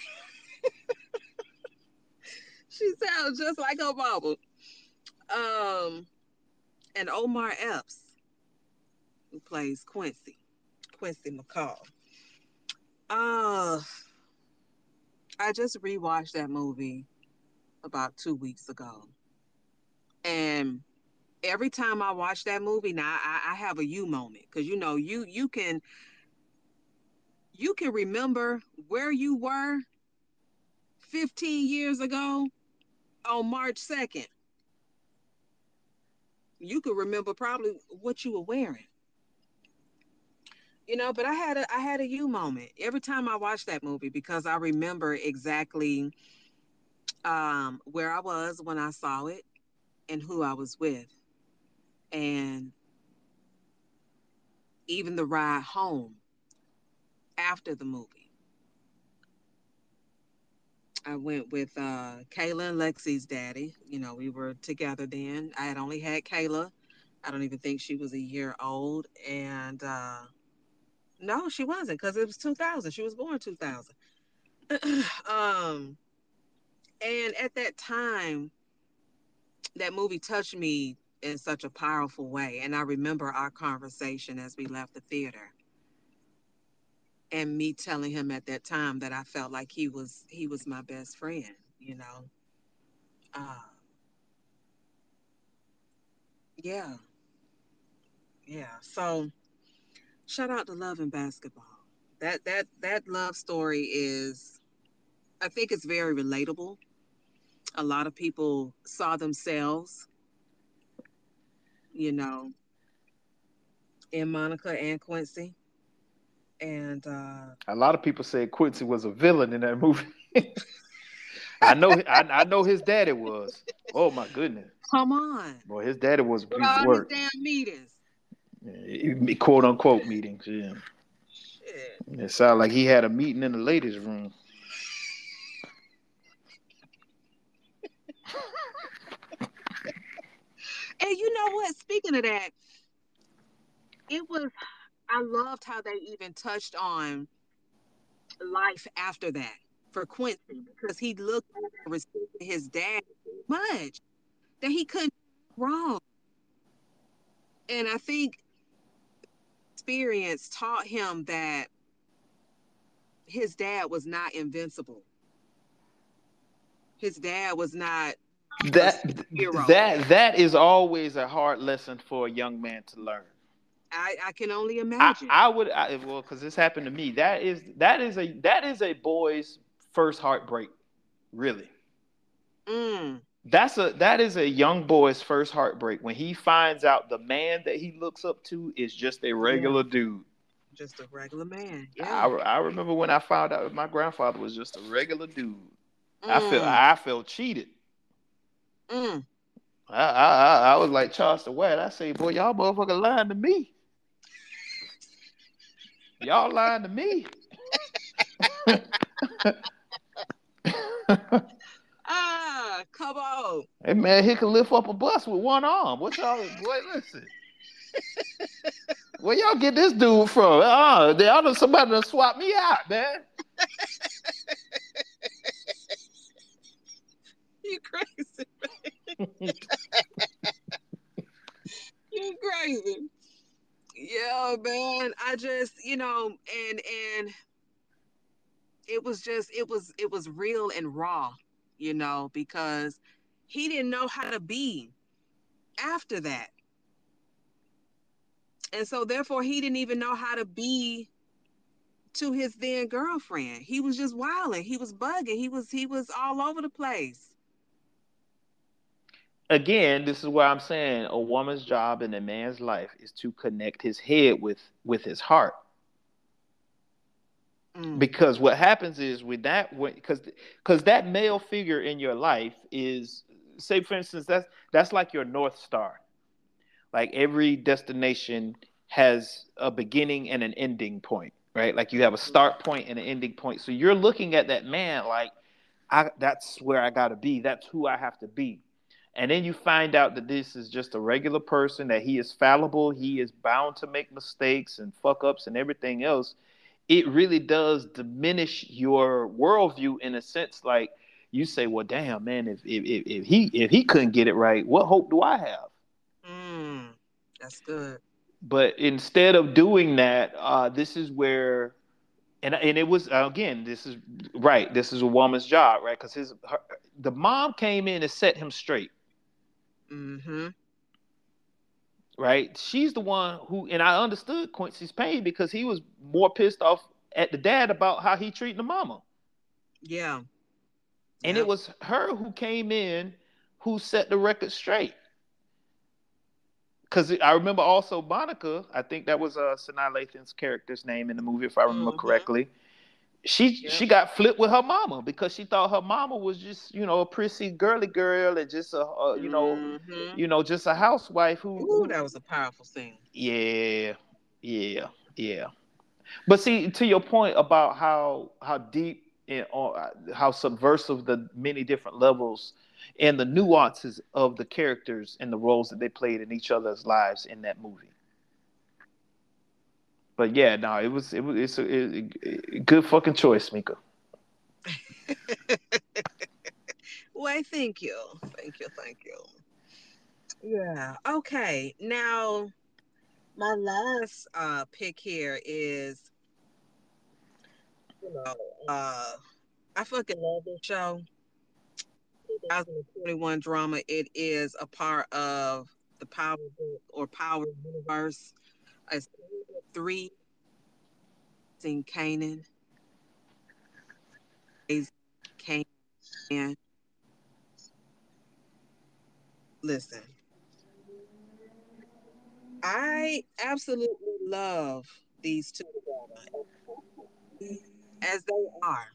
She sounds just like her mama. Um, and Omar Epps, who plays Quincy McCall. Uh, I just rewatched that movie about 2 weeks ago, and every time I watch that movie, now I have a you moment because you can remember where you were 15 years ago on March 2nd. You could remember probably what you were wearing. But I had a you moment every time I watch that movie because I remember exactly where I was when I saw it and who I was with. And even the ride home after the movie. I went with Kayla and Lexi's daddy. We were together then. I had only had Kayla. I don't even think she was a year old. And no, she wasn't because it was 2000. She was born 2000. um, and at that time, that movie touched me in such a powerful way. And I remember our conversation as we left the theater and me telling him at that time that I felt like he was my best friend, you know. Uh, yeah, yeah. So shout out to Love and Basketball. That love story is, I think it's very relatable. A lot of people saw themselves, you know, in Monica and Quincy. And A lot of people say Quincy was a villain in that movie. I know his daddy was. Oh my goodness. come on, Boy, his daddy was a with piece of all these work. damn meetings. Quote unquote meetings. Yeah. Shit. It sounded like he had a meeting in the ladies' room. And you know what? Speaking of that, it was I loved how they even touched on life after that for Quincy because he looked at and respected his dad so much that he couldn't do wrong. And I think experience taught him that his dad was not invincible. His dad was not a That superhero. that is always a hard lesson for a young man to learn. I can only I imagine. I would well because this happened to me. That is a boy's first heartbreak. Really, Mm, that is a young boy's first heartbreak when he finds out the man that he looks up to is just a yeah, regular dude. just a regular man. I, Yeah. I remember when I found out my grandfather was just a regular dude. I felt Mm, I felt cheated. mm. I was like Charles the White. I say, boy, y'all motherfucker lying to me. Y'all lying to me. Come on. Hey man, he can lift up a bus with one arm. What y'all? Boy, listen. Where y'all get this dude from? Somebody done swap me out, man. You crazy. You crazy. Yeah, man. I just, and it was real and raw, because he didn't know how to be after that. And so therefore he didn't even know how to be to his then girlfriend. He was just wilding. He was bugging. He was all over the place. Again, this is where I'm saying a woman's job in a man's life is to connect his head with his heart. Mm, Because what happens is with that, because that male figure in your life is, say for instance, that's like your north star. Like every destination has a beginning and an ending point, right? Like you have a start point and an ending point. So you're looking at that man like, that's where I got to be. That's who I have to be. And then you find out that this is just a regular person, that he is fallible, he is bound to make mistakes and fuck ups and everything else. It really does diminish your worldview in a sense. Like you say, well, damn, man, if he couldn't get it right, what hope do I have? mm. That's good. But instead of doing that, this is where, and it was again, this is right. This is a woman's job, right? Because the mom came in and set him straight, Mm-hmm. right? She's the one who, and I understood Quincy's pain because he was more pissed off at the dad about how he treated the mama, Yeah. and it Yep. was her who came in who set the record straight. because I remember also Monica. I think that was Sanaa Lathan's character's name in the movie, if I remember Mm-hmm. correctly. She Yep. got flipped with her mama because she thought her mama was just a prissy girly girl and just Mm-hmm. just a housewife Ooh, who that was a powerful scene. yeah, yeah, yeah. But see, to your point about how deep and how subversive the many different levels and the nuances of the characters and the roles that they played in each other's lives in that movie. But yeah, no, it's a good fucking choice, Mika. Why, thank you. Thank you. Thank you. Yeah. Okay. Now, my last pick here is, you know, I fucking love this show. 2021 drama. It is a part of the Power Book or Power Universe. It's three in Canaan. Is Canaan. Listen, I absolutely love these two together as they are,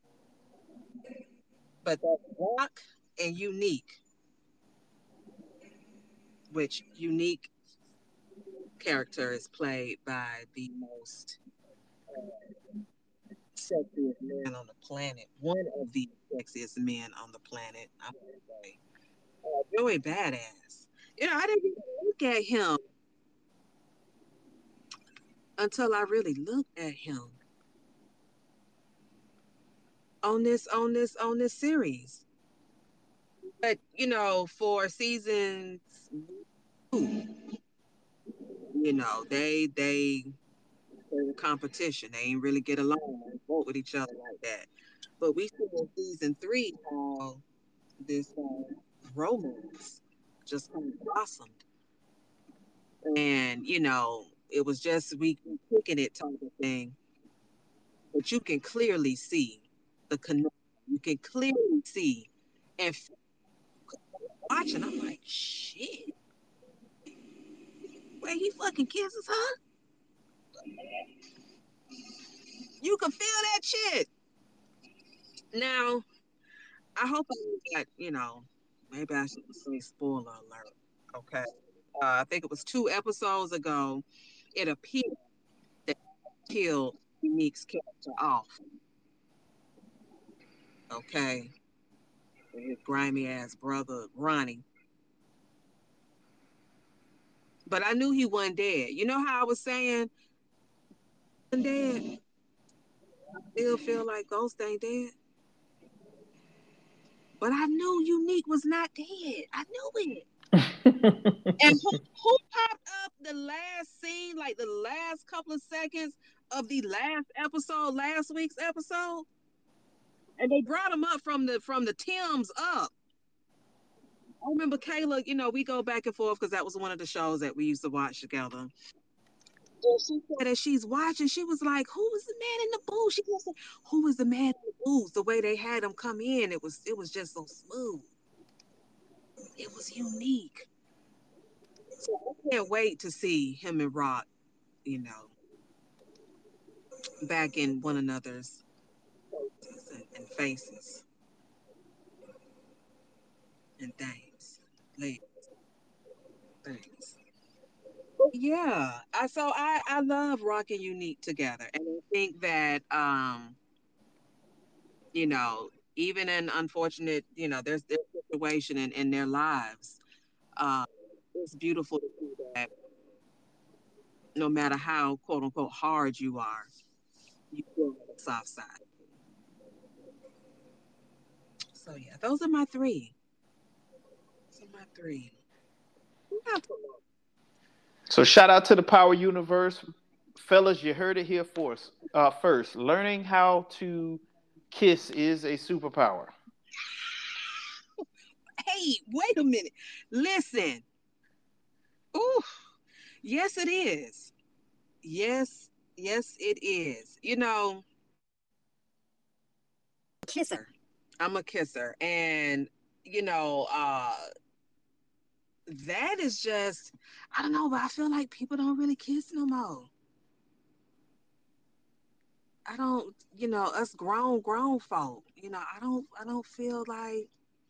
but that Rock and Unique, which Unique character is played by the most sexiest man on the planet, one of the sexiest men on the planet, I would say. Joey Badass. I didn't even look at him until I really looked at him on this series. But for seasons two, they were competition. They ain't really get along and vote with each other like that. But we see in season three how this romance just kind of blossomed. And it was just we kicking it type of thing. But you can clearly see the connection. You can clearly see and watching. I'm like, shit, where he fucking kisses her? You can feel that shit. Now, I hope I got, maybe I should say spoiler alert. Okay. I think it was 2 episodes ago. It appeared that he killed Unique's character off. Okay. His grimy ass brother, Ronnie. But I knew he wasn't dead. You know how I was saying, wasn't dead? Still feel like Ghost ain't dead. But I knew Unique was not dead. I knew it. And who popped up the last scene, like the last couple of seconds of the last episode, last week's episode? And they brought him up from the Tims up. I remember Kayla, we go back and forth because that was one of the shows that we used to watch together. And she said as she's watching, she was like, "Who was the man in the booth?" She said, "Who was the man in the booth?" The way they had him come in, it was just so smooth. It was unique. So I can't wait to see him and Rock, you know, back in one another's and faces and things. Like things. Yeah. I love Rock and Unique together. And I think that you know, even in unfortunate, there's situation in their lives. Uh it's beautiful to see that no matter how quote unquote hard you are, you feel on the soft side. So yeah, those are my three. Those are my three. Not too long. So shout out to the Power Universe, fellas. You heard it here first. Learning how to kiss is a superpower. Hey, wait a minute. Listen. Ooh, yes, it is. Yes, yes, it is. Kisser. I'm a kisser. And, you know, uh, that is just, I don't know, but I feel like people don't really kiss no more. I don't, us grown folk, I don't feel like,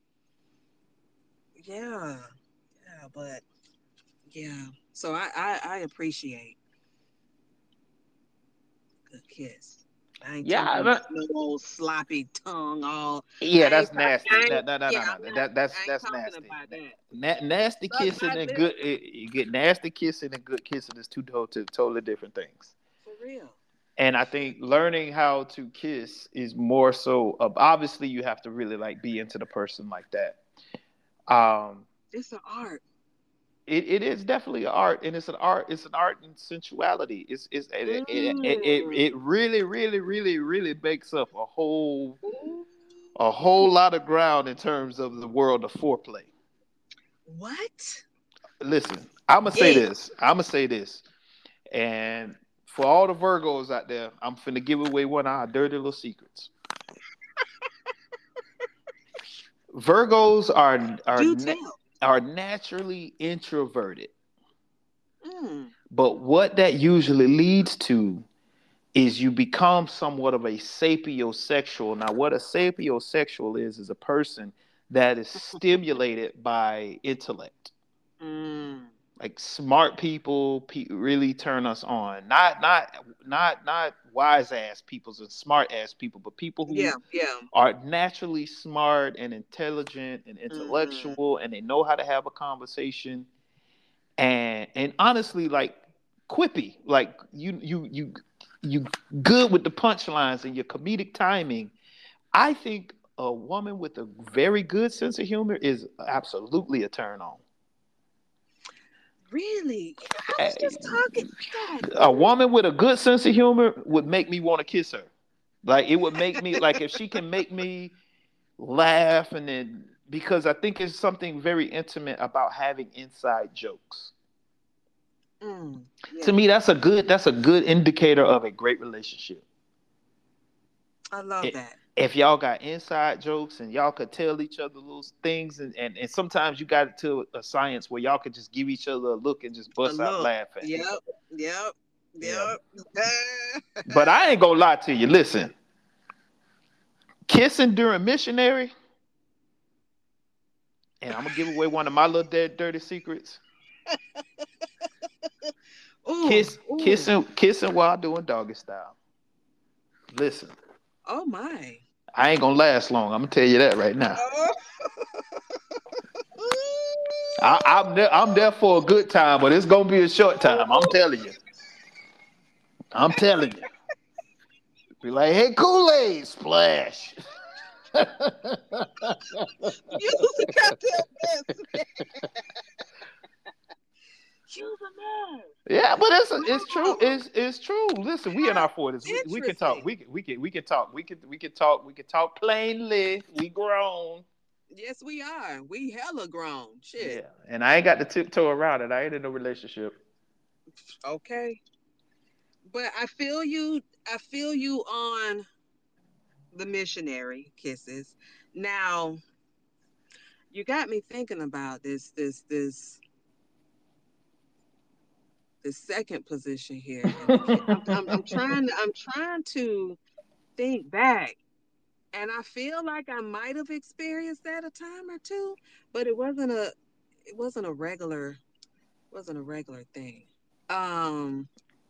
yeah, yeah, but yeah. So I appreciate a good kiss. I ain't talking Yeah, about no old sloppy tongue. yeah, I ain't. that's nasty. No, no, no, Yeah, no, no. I'm not. That's I ain't that's talking nasty. about that. Nasty Suck kissing my and lip good. You get nasty kissing and good kissing is two totally different things. for real. And I think learning how to kiss is more so of, obviously you have to really like be into the person like that. Um, It's an art. it is definitely an art, and it's an art. It's an art in sensuality. Mm. It really, really, really, really makes up Ooh. a whole lot of ground in terms of the world of foreplay. What? Listen, I'm gonna say Yeah. this. I'm gonna say this, and for all the Virgos out there, I'm finna give away one of our dirty little secrets. Virgos Do tell. are naturally introverted, Mm. but what that usually leads to is you become somewhat of a sapiosexual. Now, what a sapiosexual is a person that is stimulated by intellect. Mm. Like smart people really turn us on. Not wise ass people and smart ass people, but people Yeah. who Yeah. are naturally smart and intelligent and Mm. intellectual, and they know how to have a conversation, and honestly, like quippy, like you good with the punchlines and your comedic timing. I think a woman with a very good sense of humor is absolutely a turn on. Really? I was A just talking. God a damn it. woman with a good sense of humor would make me want to kiss her. Like it would make me like if she can make me laugh, and then because I think it's something very intimate about having inside jokes. Mm. To Yeah. me, that's a good indicator of a great relationship. I love It, that. if y'all got inside jokes and y'all could tell each other little things, and sometimes you got it to a science where y'all could just give each other a look and just A bust out look. laughing. Yep. Yep. Yeah. Yep. But I ain't gonna lie to you. Listen, kissing during missionary, and I'm gonna give away one of my little dead dirty secrets. Ooh. Ooh. Kissing while doing doggy style. Listen, Oh my. I ain't gonna last long. I'm gonna tell you that right now. Oh. I'm there for a good time, but it's gonna be a short time. I'm telling you. I'm telling you. Be like, hey, Kool-Aid, splash. You the goddamn best. You the man. Yeah, but it's true. Wow. It's true. Listen, we in How our 40s. We can talk. interesting. We can talk. We can talk plainly. We grown. Yes, we are. We hella grown. Shit. Yeah, and I ain't got to tiptoe around it. I ain't in a relationship. Okay. But I feel you. I feel you on the missionary kisses. Now, you got me thinking about this second position here in the kid. I'm trying to think back, and I feel like I might have experienced that a time or two, but it wasn't a regular thing. Um,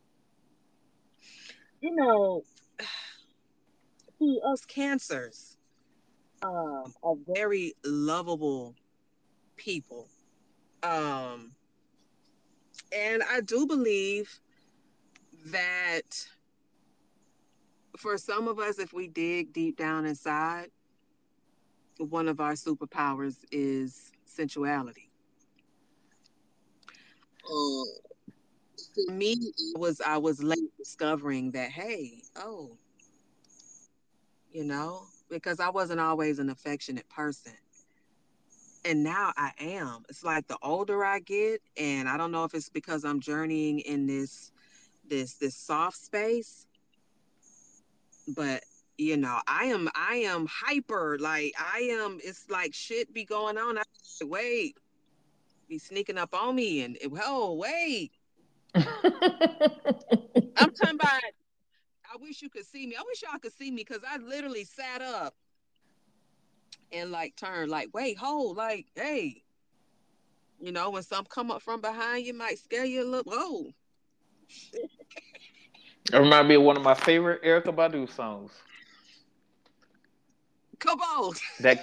you know, us cancers are very lovable people. Um, and I do believe that for some of us, if we dig deep down inside, one of our superpowers is sensuality. Um, for me, I was late discovering that, hey, oh, because I wasn't always an affectionate person. And now I am. It's like the older I get, and I don't know if it's because I'm journeying in this soft space, but I am hyper. Like I am. It's like shit be going on. I wait. be sneaking up on me and oh wait. I'm talking about I wish you could see me. I wish y'all could see me because I literally sat up and like turned like, wait, hold, like, hey, when some come up from behind you might scare you a little. Whoa. It reminds me of one of my favorite Erica Badu songs. Come on.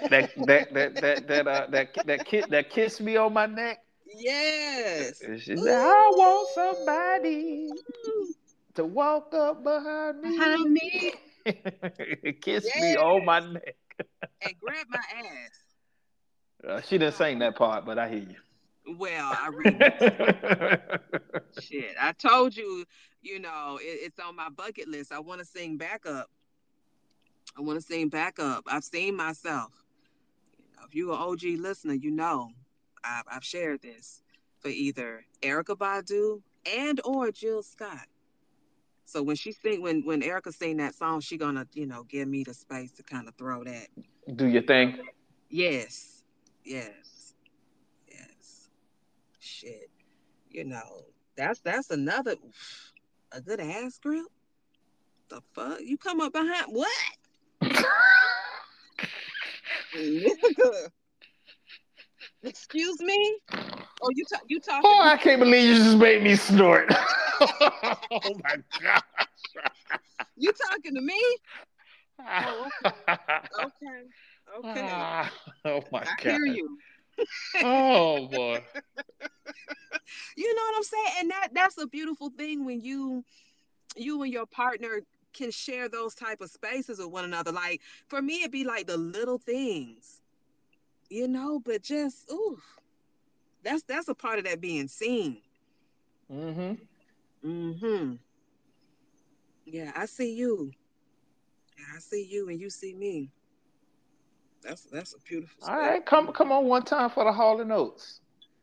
That kiss me on my neck. Yes. She said, "I want Ooh. somebody to walk up behind Behind me, me. kiss me on Yes. my neck." And grab my ass. She didn't sing that part, but I hear Well, I remixed it. you. Shit. I told you, it's on my bucket list. I want to sing backup. I want to sing backup. I've seen myself. If you're an OG listener, I've shared this for either Erica Badu and or Jill Scott. So when Erica sing that song, she gonna give me the space to kind of throw that. Do your thing. Yes, yes, yes. Shit, you know that's another a good ass grip. The fuck you come up behind what? Excuse me? Oh, you talking Oh, to me? I can't believe you just made me snort. Oh my god. You talking to me? Oh, okay, okay. Oh my I god. hear you. Oh boy. You know what I'm saying? And that's a beautiful thing when you and your partner can share those type of spaces with one another. Like for me, it'd be like the little things, but just ooh, that's a part of that being seen. Mm-hmm. Mm-hmm. Yeah, I see you. Yeah, I see you and you see me. That's a beautiful All space. right, come on one time for the Hall and Oates.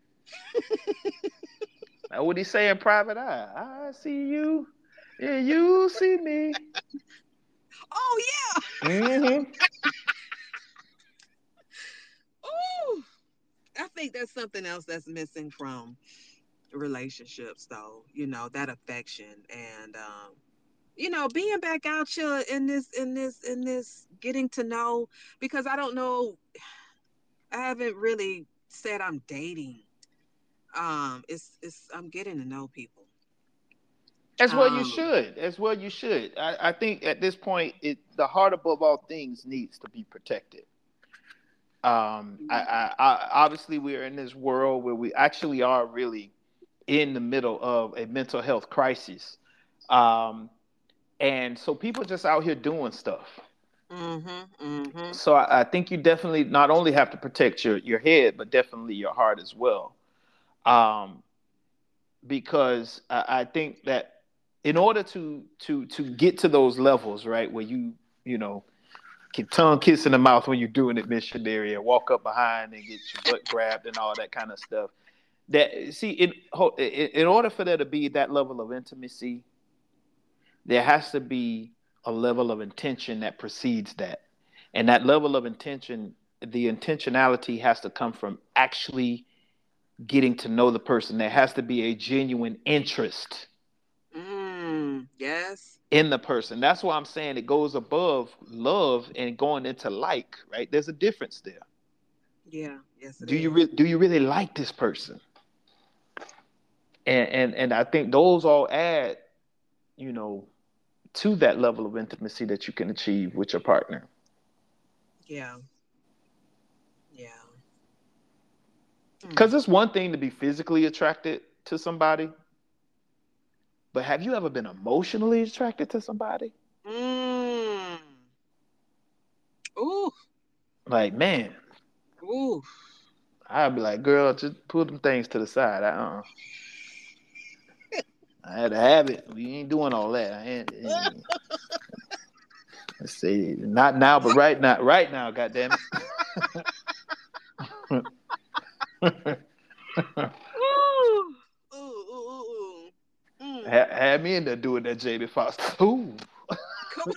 Now what he say in private eye? I see you. Yeah, you see me. Oh yeah. Mm-hmm. Ooh. I think that's something else that's missing from relationships though, that affection and being back out here in this getting to know because I don't know, I haven't really said I'm dating. It's I'm getting to know people. As well you Um, should. As well you should. I think at this point, the heart above all things needs to be protected. Obviously we are in this world where we actually are really in the middle of a mental health crisis, um, and so people just out here doing stuff. mhm, mhm. So I think you definitely not only have to protect your head, but definitely your heart as well. Um, because I think that in order to get to those levels, right, where you know keep tongue kiss in the mouth when you're doing it missionary and walk up behind and get your butt grabbed and all that kind of stuff. That see, in order for there to be that level of intimacy, there has to be a level of intention that precedes that, and that level of intention, the intentionality has to come from actually getting to know the person. There has to be a genuine interest Yes. in the person. That's why I'm saying it goes above love and going into like, right? There's a difference there. Yeah. Yes, it Do you is. do you really like this person? And I think those all add, you know, to that level of intimacy that you can achieve with your partner. Yeah. Yeah. Mm. Because it's one thing to be physically attracted to somebody, but have you ever been emotionally attracted to somebody? Mm. Ooh. Like, man, Ooh. I'd be like, girl, just put them things to the side. I had to have it. We ain't doing all that. Let's see, not now, but right now, God damn it. Ooh. Ooh. Ooh. Ooh. Ooh. Mm. Had me in there doing that Jamie Foxx. Ooh. Come,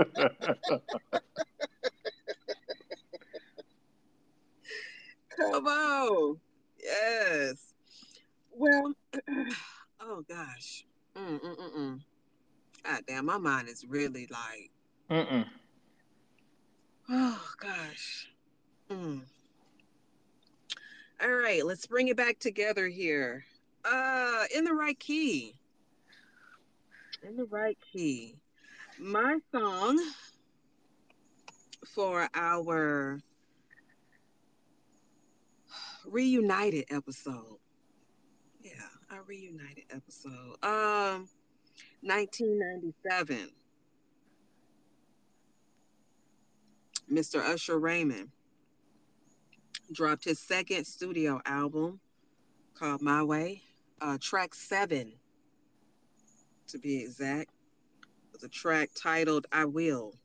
come my mind is really like, oh gosh. Mm. All right, let's bring it back together here. In the right key. In the right key. My song for our reunited episode. Yeah, our reunited episode. 1997. Mr. Usher Raymond dropped his second studio album called My Way. Track 7, to be exact, was a track titled I Will.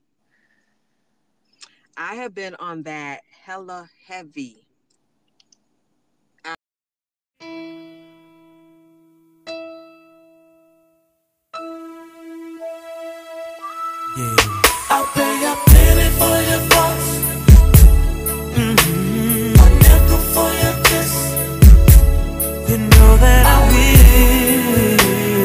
I have been on that hella heavy. Yeah. I'll pay a penny for your thoughts. A nickel for your kiss. You know that I will.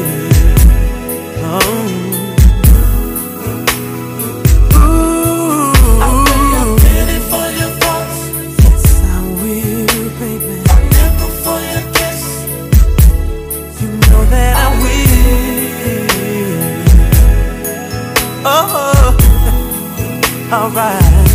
Ooh. I'll pay a penny for your thoughts. Yes, I will, baby. A nickel for your kiss. You know that I will. Oh, alright.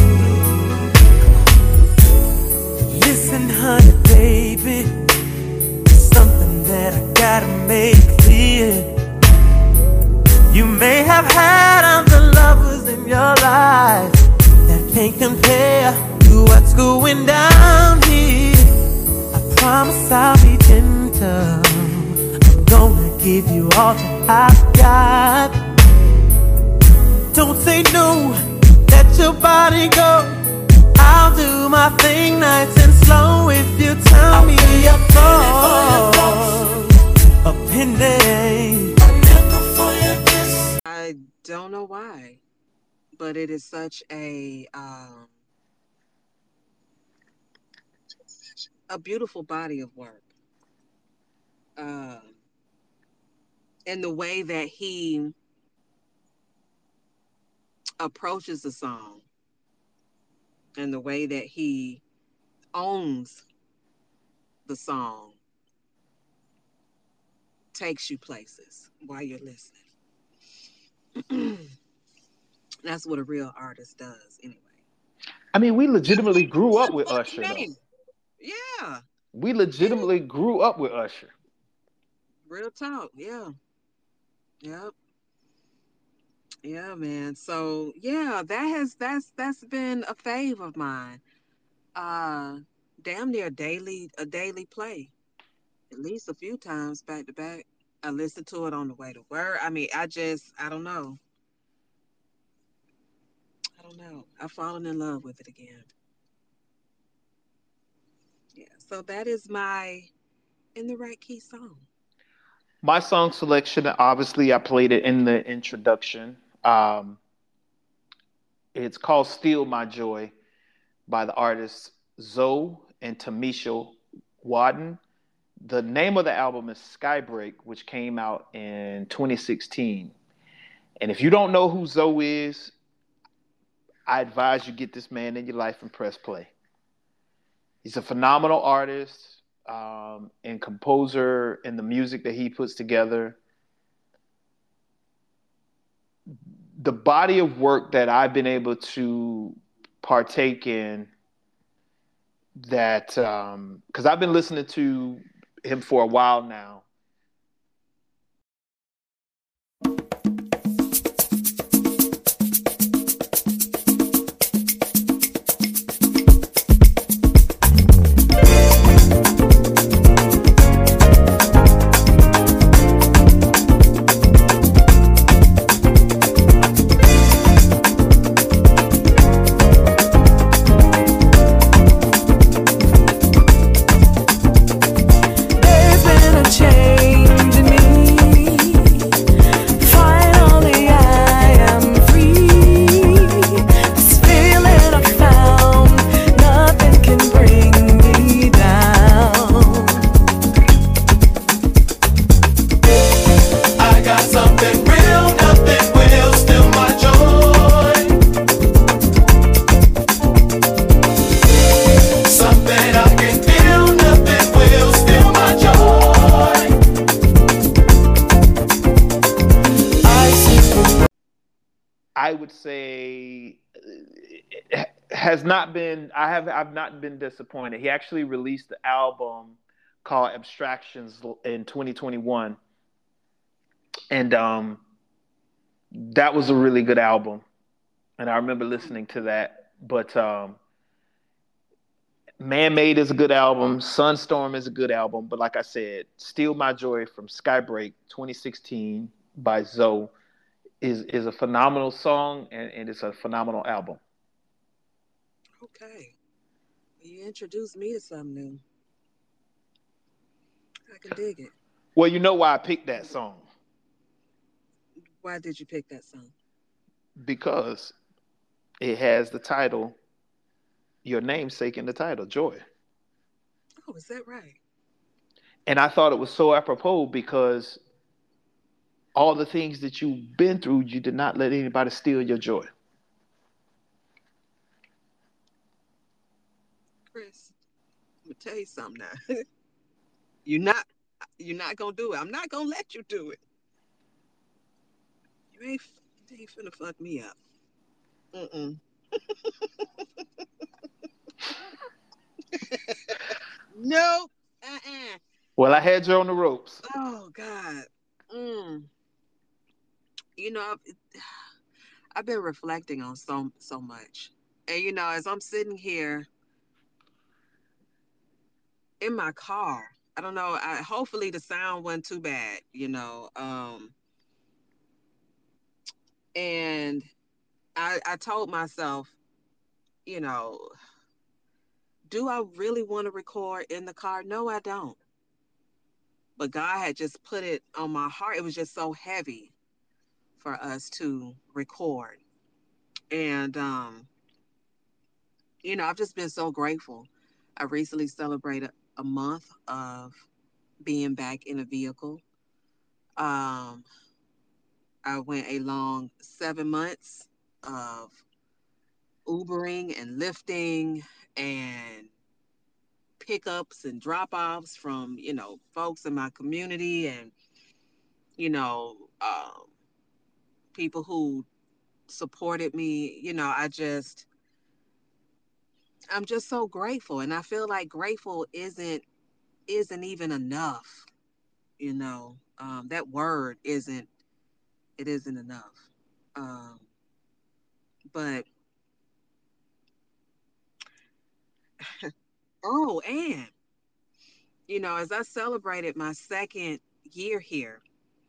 Listen, honey, baby, something that I gotta make clear. You may have had other lovers in your life that can't compare to what's going down here. I promise I'll be gentle. I'm gonna give you all that I've got. Don't say no, let your body go. I'll do my thing nice and slow if you tell me your thoughts. A penny. I don't know why, but it is such a beautiful body of work. And the way that he approaches the song and the way that he owns the song takes you places while you're listening. That's what a real artist does anyway. I mean, we legitimately grew up with Usher, though. Yeah. We legitimately grew up with Usher. Real talk, yeah. Yep. Yeah, man. So yeah, that's been a fave of mine. Damn near a daily play. At least a few times back to back. I listen to it on the way to work. I mean, I don't know. I've fallen in love with it again. Yeah. So that is my In the Right Key song. My song selection, obviously, I played it in the introduction. It's called Steal My Joy by the artists Zoe and Tamisha Wadden. The name of the album is Skybreak, which came out in 2016. And if you don't know who Zoe is, I advise you get this man in your life and press play. He's a phenomenal artist and composer in the music that he puts together. The body of work that I've been able to partake in, that because I've been listening to him for a while now. There's been a change. I would say has not been. I've not been disappointed. He actually released the album called Abstractions in 2021, and that was a really good album. And I remember listening to that. But Man Made is a good album. Sunstorm is a good album. But like I said, Steal My Joy from Skybreak 2016 by Zoe is a phenomenal song, and it's a phenomenal album. Okay. You introduced me to something new. I can dig it. Well, you know why I picked that song? Why did you pick that song? Because it has the title, your namesake in the title, Joy. Oh, is that right? And I thought it was so apropos because all the things that you've been through, you did not let anybody steal your joy. Chris, I'm gonna tell you something now. you're not you're not gonna do it. I'm not gonna let you do it. You ain't finna fuck me up. Mm-mm. No. Uh-uh. Well, I had you on the ropes. Oh God. Mm. You know, I've been reflecting on so much. And as I'm sitting here in my car, I don't know, hopefully the sound wasn't too bad. And I told myself, you know, do I really want to record in the car? No, I don't. But God had just put it on my heart. It was just so heavy for us to record. And I've just been so grateful. I recently celebrated a month of being back in a vehicle. Um, I went a long 7 months of Ubering and lifting and pickups and drop offs from, folks in my community and, you know, people who supported me. I'm just so grateful. And I feel like grateful isn't even enough, that word isn't enough. Um, but oh, and as I celebrated my second year here,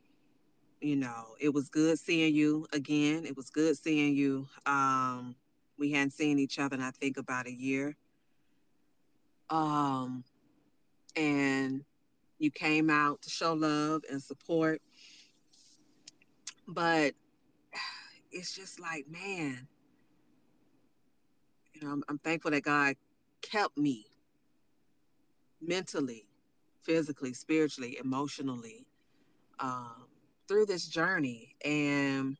it was good seeing you again. It was good seeing you. We hadn't seen each other in I think about a year. Um, and you came out to show love and support. But it's just like, man, I'm thankful that God kept me mentally, physically, spiritually, emotionally, um, through this journey. And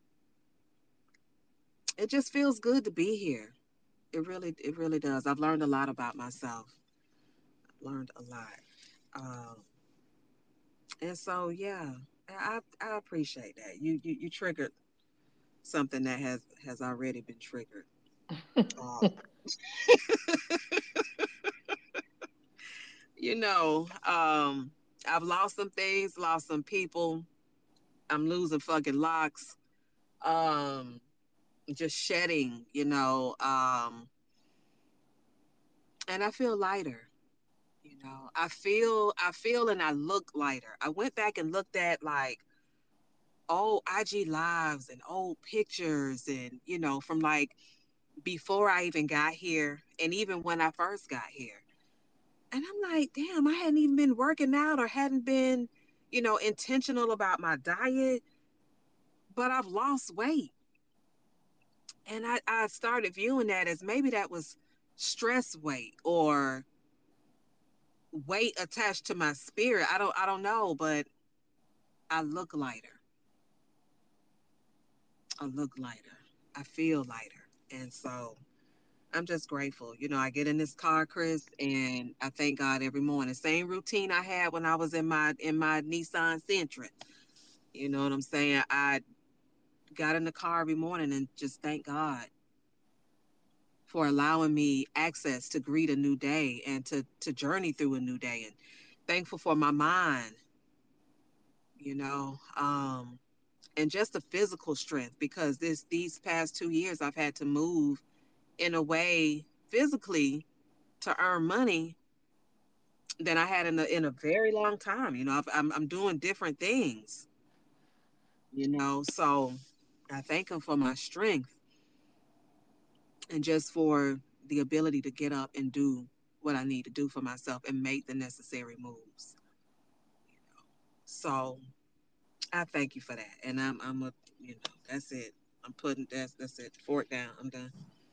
it just feels good to be here. It really does. I've learned a lot about myself. I've learned a lot. Um, and so, yeah, I appreciate that. You triggered something that has already been triggered. Um, you know, um, I've lost some things, lost some people. I'm losing fucking locks. Um, just shedding, and I feel lighter. I feel and I look lighter. I went back and looked at like old IG lives and old pictures and from like before I even got here and even when I first got here. And I'm like, damn, I hadn't even been working out or hadn't been, intentional about my diet, but I've lost weight. And I started viewing that as maybe that was stress weight or weight attached to my spirit. I don't know, but I look lighter. I look lighter. I feel lighter. And so I'm just grateful. I get in this car, Chris, and I thank God every morning. Same routine I had when I was in my Nissan Sentra. You know what I'm saying? I got in the car every morning and just thank God for allowing me access to greet a new day and to journey through a new day, and thankful for my mind, you know, and just the physical strength, because these past 2 years I've had to move in a way physically to earn money than I had in a very long time. You know, I'm doing different things, you know, so I thank him for my strength and just for the ability to get up and do what I need to do for myself and make the necessary moves. So I thank you for that. And I'm a, you know, that's it. I'm putting that's it. Fork down. I'm done.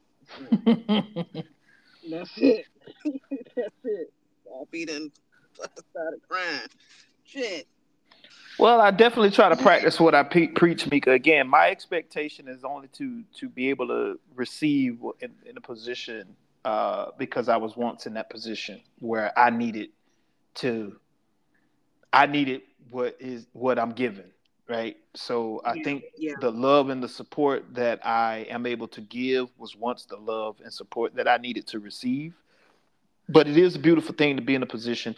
That's it. That's it. I'll be done. Started crying. Shit. Well, I definitely try to practice what I preach, Mika. Again, my expectation is only to be able to receive in a position because I was once in that position where to I needed what I'm given, right? So I Yeah. think Yeah. the love and the support that I am able to give was once the love and support that I needed to receive. But it is a beautiful thing to be in a position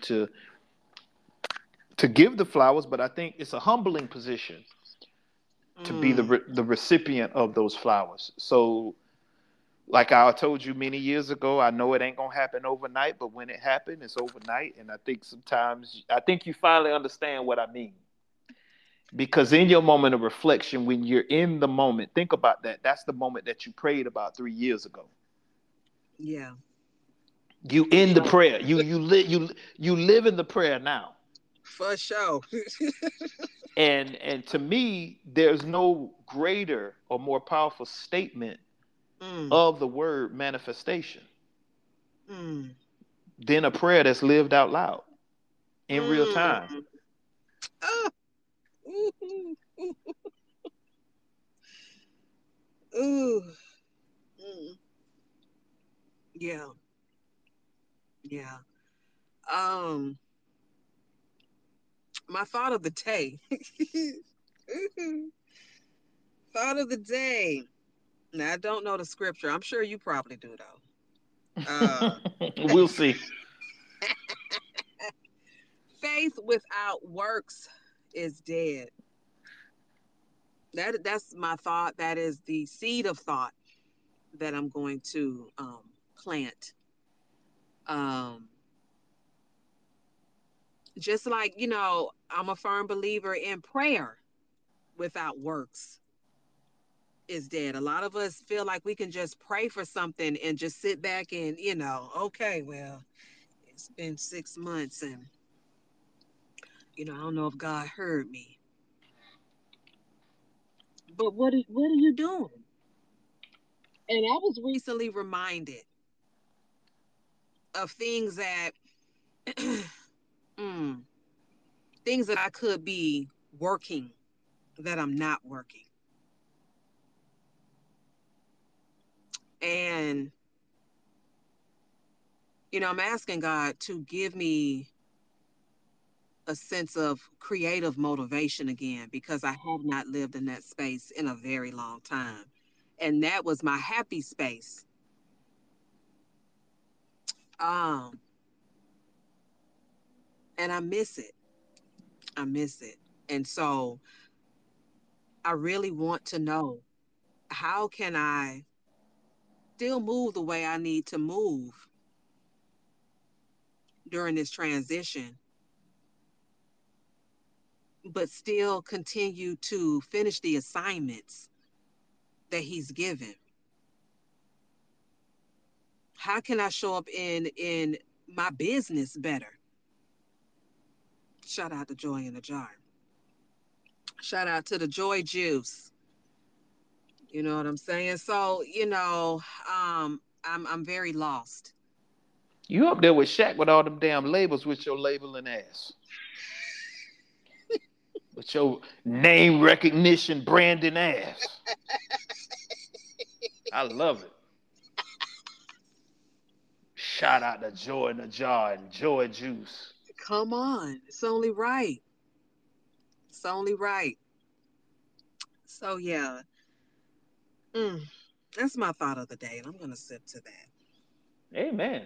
to give the flowers, but I think it's a humbling position to be Mm. the recipient of those flowers. So, like I told you many years ago, I know it ain't gonna happen overnight, but when it happens, it's overnight. And I think sometimes you finally understand what I mean. Because in your moment of reflection, when you're in the moment, think about that. That's the moment that you prayed about 3 years ago. Yeah. You For in the sure. prayer. You live in the prayer now. For sure. And to me, there's no greater or more powerful statement Mm. of the word manifestation Mm. than a prayer that's lived out loud in real time. Mm. Ah. Ooh. Ooh. Ooh. Mm. Yeah. Yeah. Um, my thought of the day. Thought of the day. Now I don't know the scripture. I'm sure you probably do though. We'll see. Faith without works is dead. That's my thought. That is the seed of thought that I'm going to plant. Um, just like, you know, I'm a firm believer in prayer without works is dead. A lot of us feel like we can just pray for something and just sit back and, you know, okay, well, it's been 6 months and, you know, I don't know if God heard me. But what are you doing? And I was recently reminded of things that mm, things that I could be working that I'm not working. And, you know, I'm asking God to give me a sense of creative motivation again because I have not lived in that space in a very long time. And that was my happy space. Um, and I miss it. I miss it. And so I really want to know, how can I still move the way I need to move during this transition, but still continue to finish the assignments that he's given? How can I show up in my business better? Shout out to Joy in the Jar. Shout out to the Joy Juice. You know what I'm saying? So, you know, I'm very lost. You up there with Shaq with all them damn labels with your labeling ass. With your name recognition branding ass. I love it. Shout out to Joy in the Jar and Joy Juice. Come on. It's only right. It's only right. So yeah. Mm, that's my thought of the day, and I'm gonna sip to that. Amen.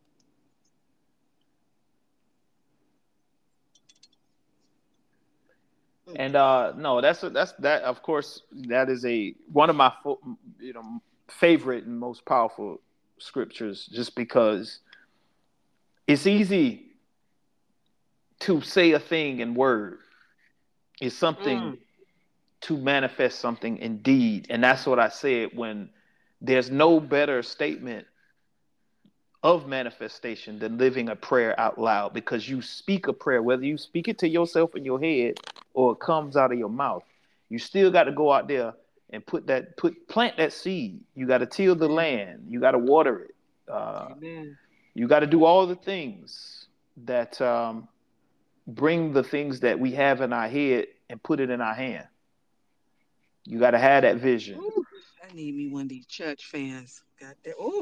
Mm, And no, that's that. Of course, that is a one of my favorite and most powerful scriptures, just because it's easy to say a thing in word. It's something mm, to manifest something in deed, and that's what I said when there's no better statement of manifestation than living a prayer out loud, because you speak a prayer, whether you speak it to yourself in your head or it comes out of your mouth. You still got to go out there and plant that seed. You got to till the amen. land. You got to water it. Uh, Amen. you got to do all the things that bring the things that we have in our head and put it in our hand. You got to have that vision. Ooh, I need me one of these church fans. Got that. Oh,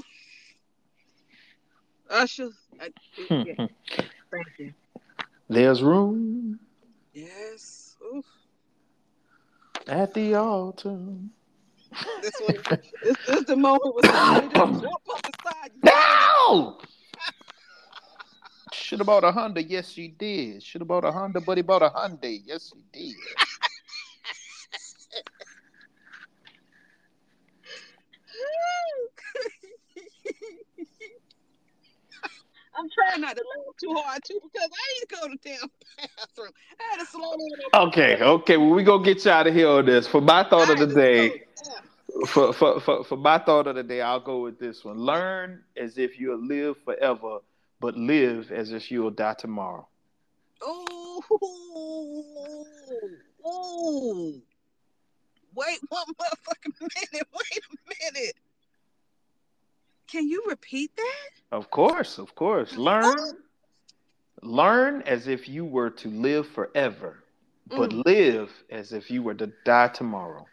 Usher. Yeah, thank you. There's room Yes. Ooh, at the altar. this one. This the moment when somebody just jump up beside you. Somebody just. No! Should have bought a Honda. Yes, she did. Should have bought a Honda, but he bought a Hyundai. Yes, he did. I'm trying not to laugh too hard too because I need to go to the damn bathroom. I had to slow down on my Okay, voice. okay. Well, we gonna get you out of here on this. For my thought I of the had to slow day, down. for my thought of the day, I'll go with this one. Learn as if you'll live forever, but live as if you'll die tomorrow. Ooh, ooh. Wait one motherfucking minute. Wait a minute. Can you repeat that? Of course, of course. Oh, Learn as if you were to live forever, but mm, live as if you were to die tomorrow.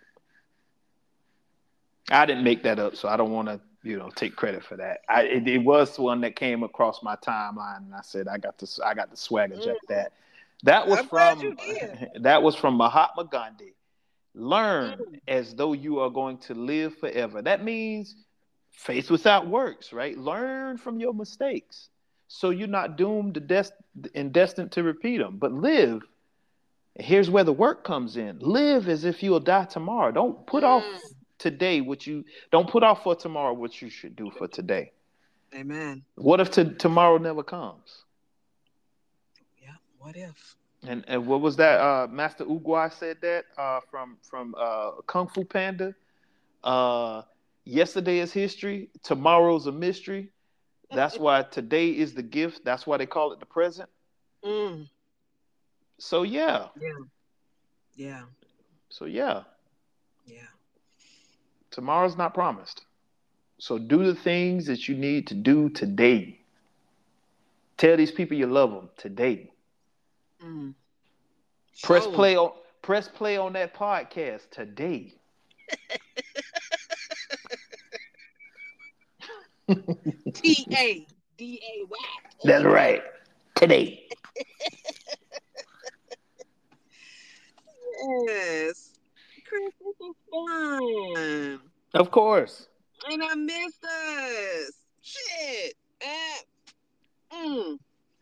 I didn't make that up, so I don't want to, take credit for that. It was one that came across my timeline, and I said I got the swagger jack mm. that. That was I'm glad you from did. that was from Mahatma Gandhi. Learn Mm, as though you are going to live forever. That means faith without works, right? Learn from your mistakes, so you're not doomed to and destined to repeat them. But live. Here's where the work comes in. Live as if you'll die tomorrow. Don't put off mm. today what you don't put off for tomorrow what you should do for today. Amen. What if tomorrow never comes? Yeah. What if? And what was that? Master Uguay said that from Kung Fu Panda. Uh, Yesterday is history. Tomorrow's a mystery. That's why today is the gift. That's why they call it the present. Mm. So yeah. Yeah. Yeah. So yeah. Yeah. Tomorrow's not promised. So do the things that you need to do today. Tell these people you love them today. Mm. Press Show 'em. play on press play on that podcast today. TADAY. That's right. Today. Yes. Christmas is fun. Of course. And I missed us. Shit. Mm.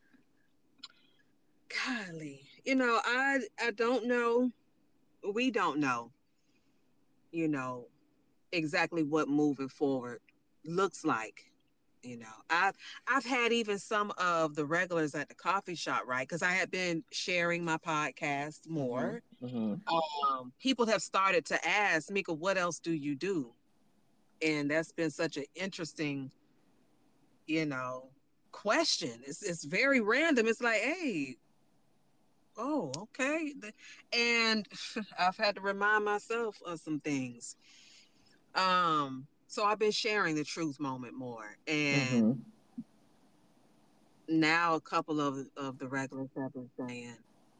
Golly. I don't know. We don't know, you know, exactly what moving forward looks like. I've had even some of the regulars at the coffee shop, right? Because I had been sharing my podcast Hmm. more. Hmm. People have started to ask, Mika, what else do you do? And that's been such an interesting, you know, question. It's very random. It's like, hey, oh, okay. And I've had to remind myself of some things. So I've been sharing the truth moment more. And Hmm. now a couple of the regulars have been saying,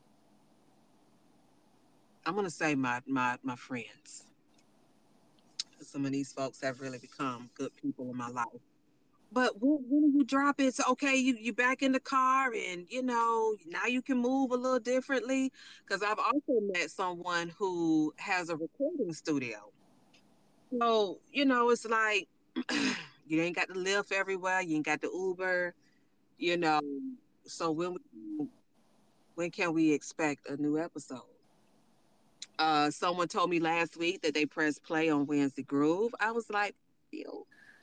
I'm gonna say my friends. Some of these folks have really become good people in my life. But when you drop it, so okay, you back in the car, and now you can move a little differently. Because I've also met someone who has a recording studio, So, it's like you ain't got to live everywhere. You ain't got the Uber, you know. So when can we expect a new episode? Someone told me last week that they pressed play on Wednesday Groove. I was like, ew.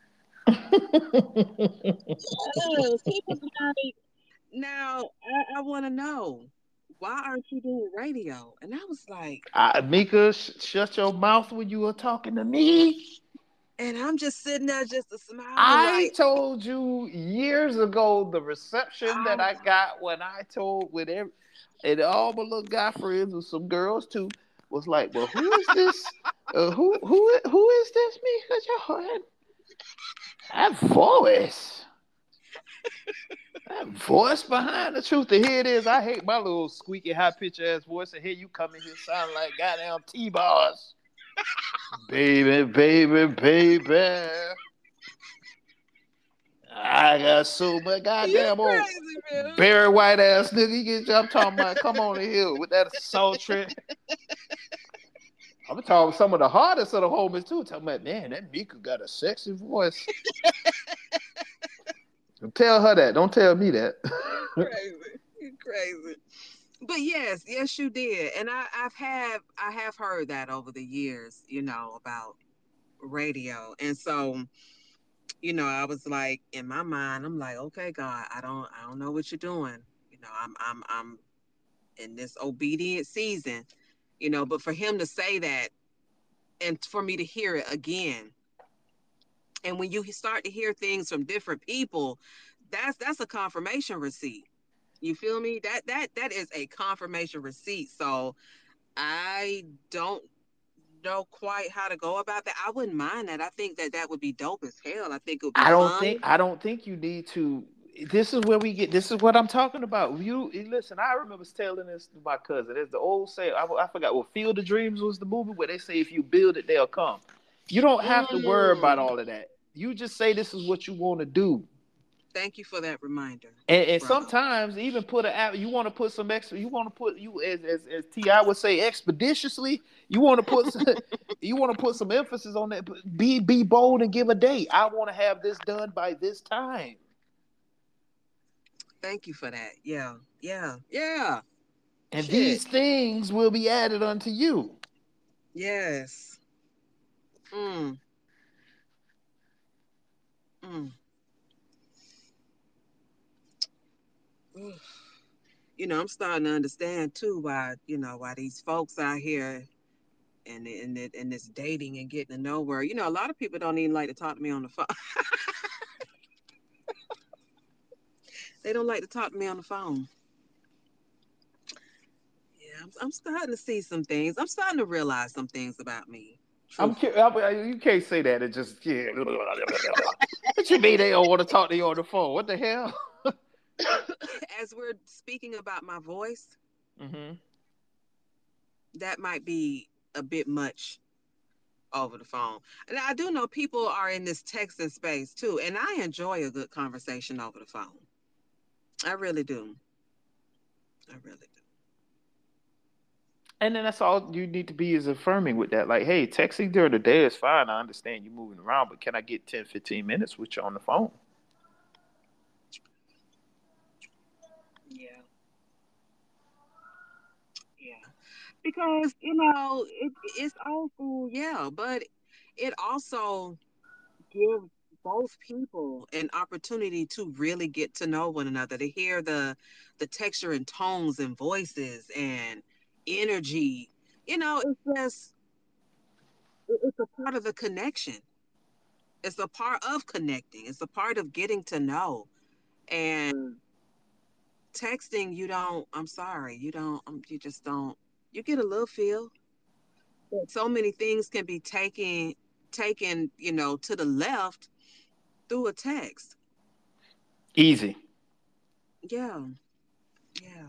People like, now I want to know, why aren't you doing radio? And I was like, Mika, shut your mouth when you were talking to me. and I'm just sitting there just smiling I like, told you years ago the reception that ah, I got when I told with every and all my little guy friends with some girls too was like, well, who is this? Who is this? Mika Joy? That voice. That voice behind the truth. And here it is. I hate my little squeaky high pitch ass voice. And here you come in here sounding like goddamn T-bars. Baby, baby, baby. I got so much you goddamn old crazy, man. Barry White ass nigga. You get I'm talking about. Come on in here with that sultry. I'm talking some of the hardest of the homies too. Talking about, man, that Mika got a sexy voice. Tell her that. Don't tell me that. You crazy. You crazy. But yes, you did. And I have heard that over the years, about radio. And so, I was like, in my mind, I'm like, okay, God, I don't know what you're doing. I'm in this obedient season, but for him to say that and for me to hear it again, and when you start to hear things from different people, that's a confirmation receipt. You feel me? That is a confirmation receipt. So I don't know quite how to go about that. I wouldn't mind that. I think that would be dope as hell. I think it would be fun. I don't think you need to. This is where we get. This is what I'm talking about. You listen. I remember telling this to my cousin. It's the old say. I forgot what Field of Dreams was the movie where they say if you build it, they'll come. You don't have to worry about Mm, all of that. You just say this is what you want to do. thank you for that reminder, And brother. sometimes even put an you want to put some extra. You want to put you as Ti would say expeditiously. You want to put you want to put some emphasis on that. Be bold and give a date. I want to have this done by this time. Thank you for that. Yeah, yeah, yeah. And Shit. these things will be added unto you. Yes. Mm, mm. Oof. I'm starting to understand too why these folks out here and in this dating and getting to know where a lot of people don't even like to talk to me on the phone. They don't like to talk to me on the phone. Yeah, I'm starting to see some things. I'm starting to realize some things about me. Truthfully, You can't say that. It just yeah. What you mean they don't want to talk to you on the phone? What the hell? as we're speaking about my voice, Hmm. that might be a bit much over the phone. And I do know people are in this texting space too, and I enjoy a good conversation over the phone. I really do. I really do. And then that's all you need to be is affirming with that. Like, hey, texting during the day is fine. I understand you moving around, but can I get 10, 15 minutes with you on the phone? Yeah, yeah. Because it's awful, yeah, but it also gives both people an opportunity to really get to know one another, to hear the texture and tones and voices and energy. It's just it's a part of the connection. It's a part of connecting. It's a part of getting to know. And texting, you don't. I'm sorry, you don't. You just don't. You get a little feel. But so many things can be taken, to the left through a text. Easy. Yeah, yeah.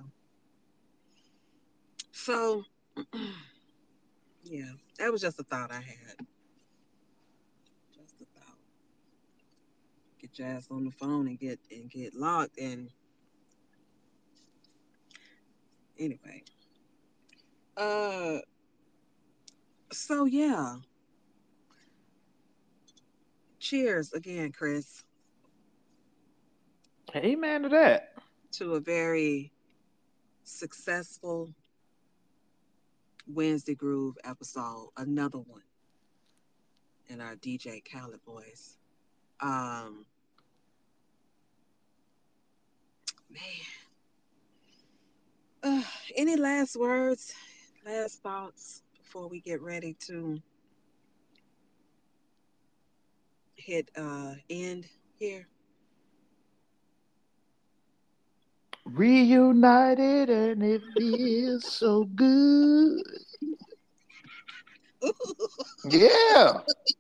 So, yeah, that was just a thought I had. Just a thought. Get your ass on the phone and get locked. And anyway, uh, so yeah, cheers again, Chris, Amen to that. to a very successful Wednesday Groove episode. Another one in our DJ Khaled voice. Um, man, uh, any last words, last thoughts before we get ready to hit end here? Reunited and it feels so good. Yeah.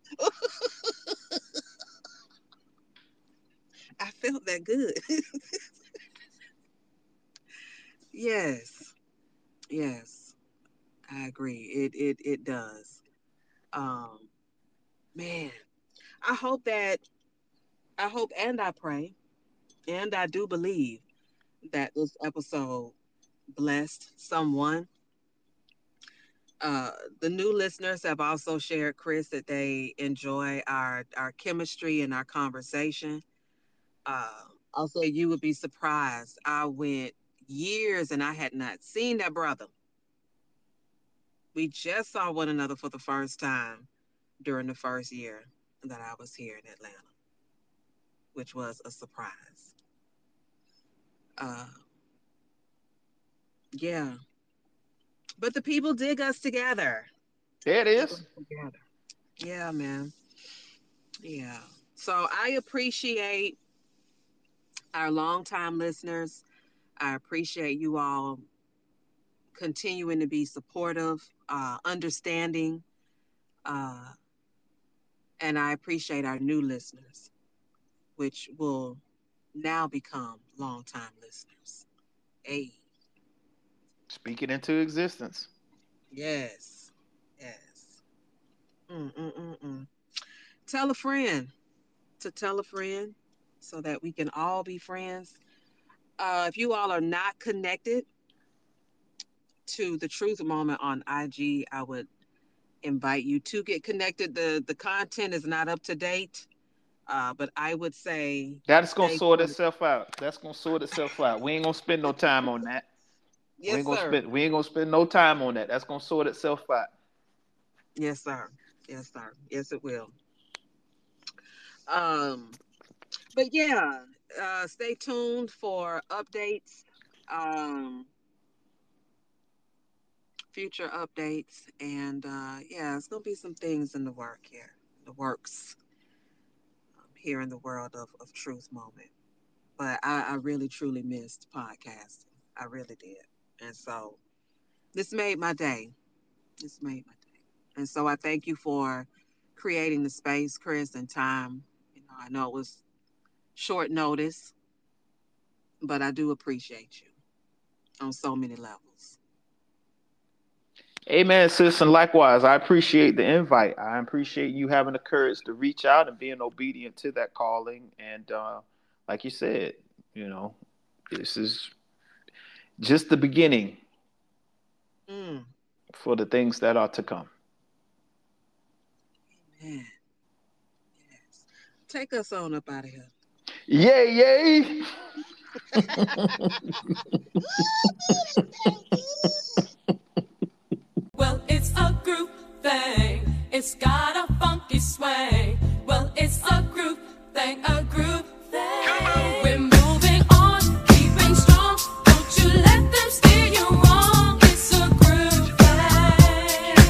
I felt that good. Yes, yes, I agree. It does. Um, man, I hope that I hope and I pray and I do believe that this episode blessed someone. Uh, the new listeners have also shared, Chris, that they enjoy our chemistry and our conversation. Uh, I'll say you would be surprised. I went years and I had not seen that brother. We just saw one another for the first time during the first year that I was here in Atlanta, which was a surprise. Uh, yeah, but the people dig us together. There it Dig us is. together. Yeah, man. Yeah. So I appreciate our longtime listeners. I appreciate you all continuing to be supportive, understanding, uh, and I appreciate our new listeners, which will now become longtime listeners. Hey, Speak it into existence. yes, yes. Mm-mm-mm-mm. Tell a friend to tell a friend so that we can all be friends. If you all are not connected to the Truth Moment on IG, I would invite you to get connected. The content is not up to date, but I would say That's gonna stay sort connected. itself out. That's gonna sort itself out. We ain't gonna spend no time on that. Yes, sir. We ain't gonna spend no time on that. That's gonna sort itself out. Yes, sir. Yes, sir. Yes, it will. Um, but yeah, stay tuned for updates, um, future updates, and yeah, it's gonna be some things in the work here, the works here in the world of Truth Moment. But I really truly missed podcasting. I really did, and so this made my day. This made my day, and so I thank you for creating the space, Chris, and time. I know it was short notice, but I do appreciate you on so many levels. Amen, sis, and likewise, I appreciate the invite. I appreciate you having the courage to reach out and being obedient to that calling. And like you said, you know, this is just the beginning Mm, for the things that are to come. man, yes. Take us on up out of here. Yay, yay!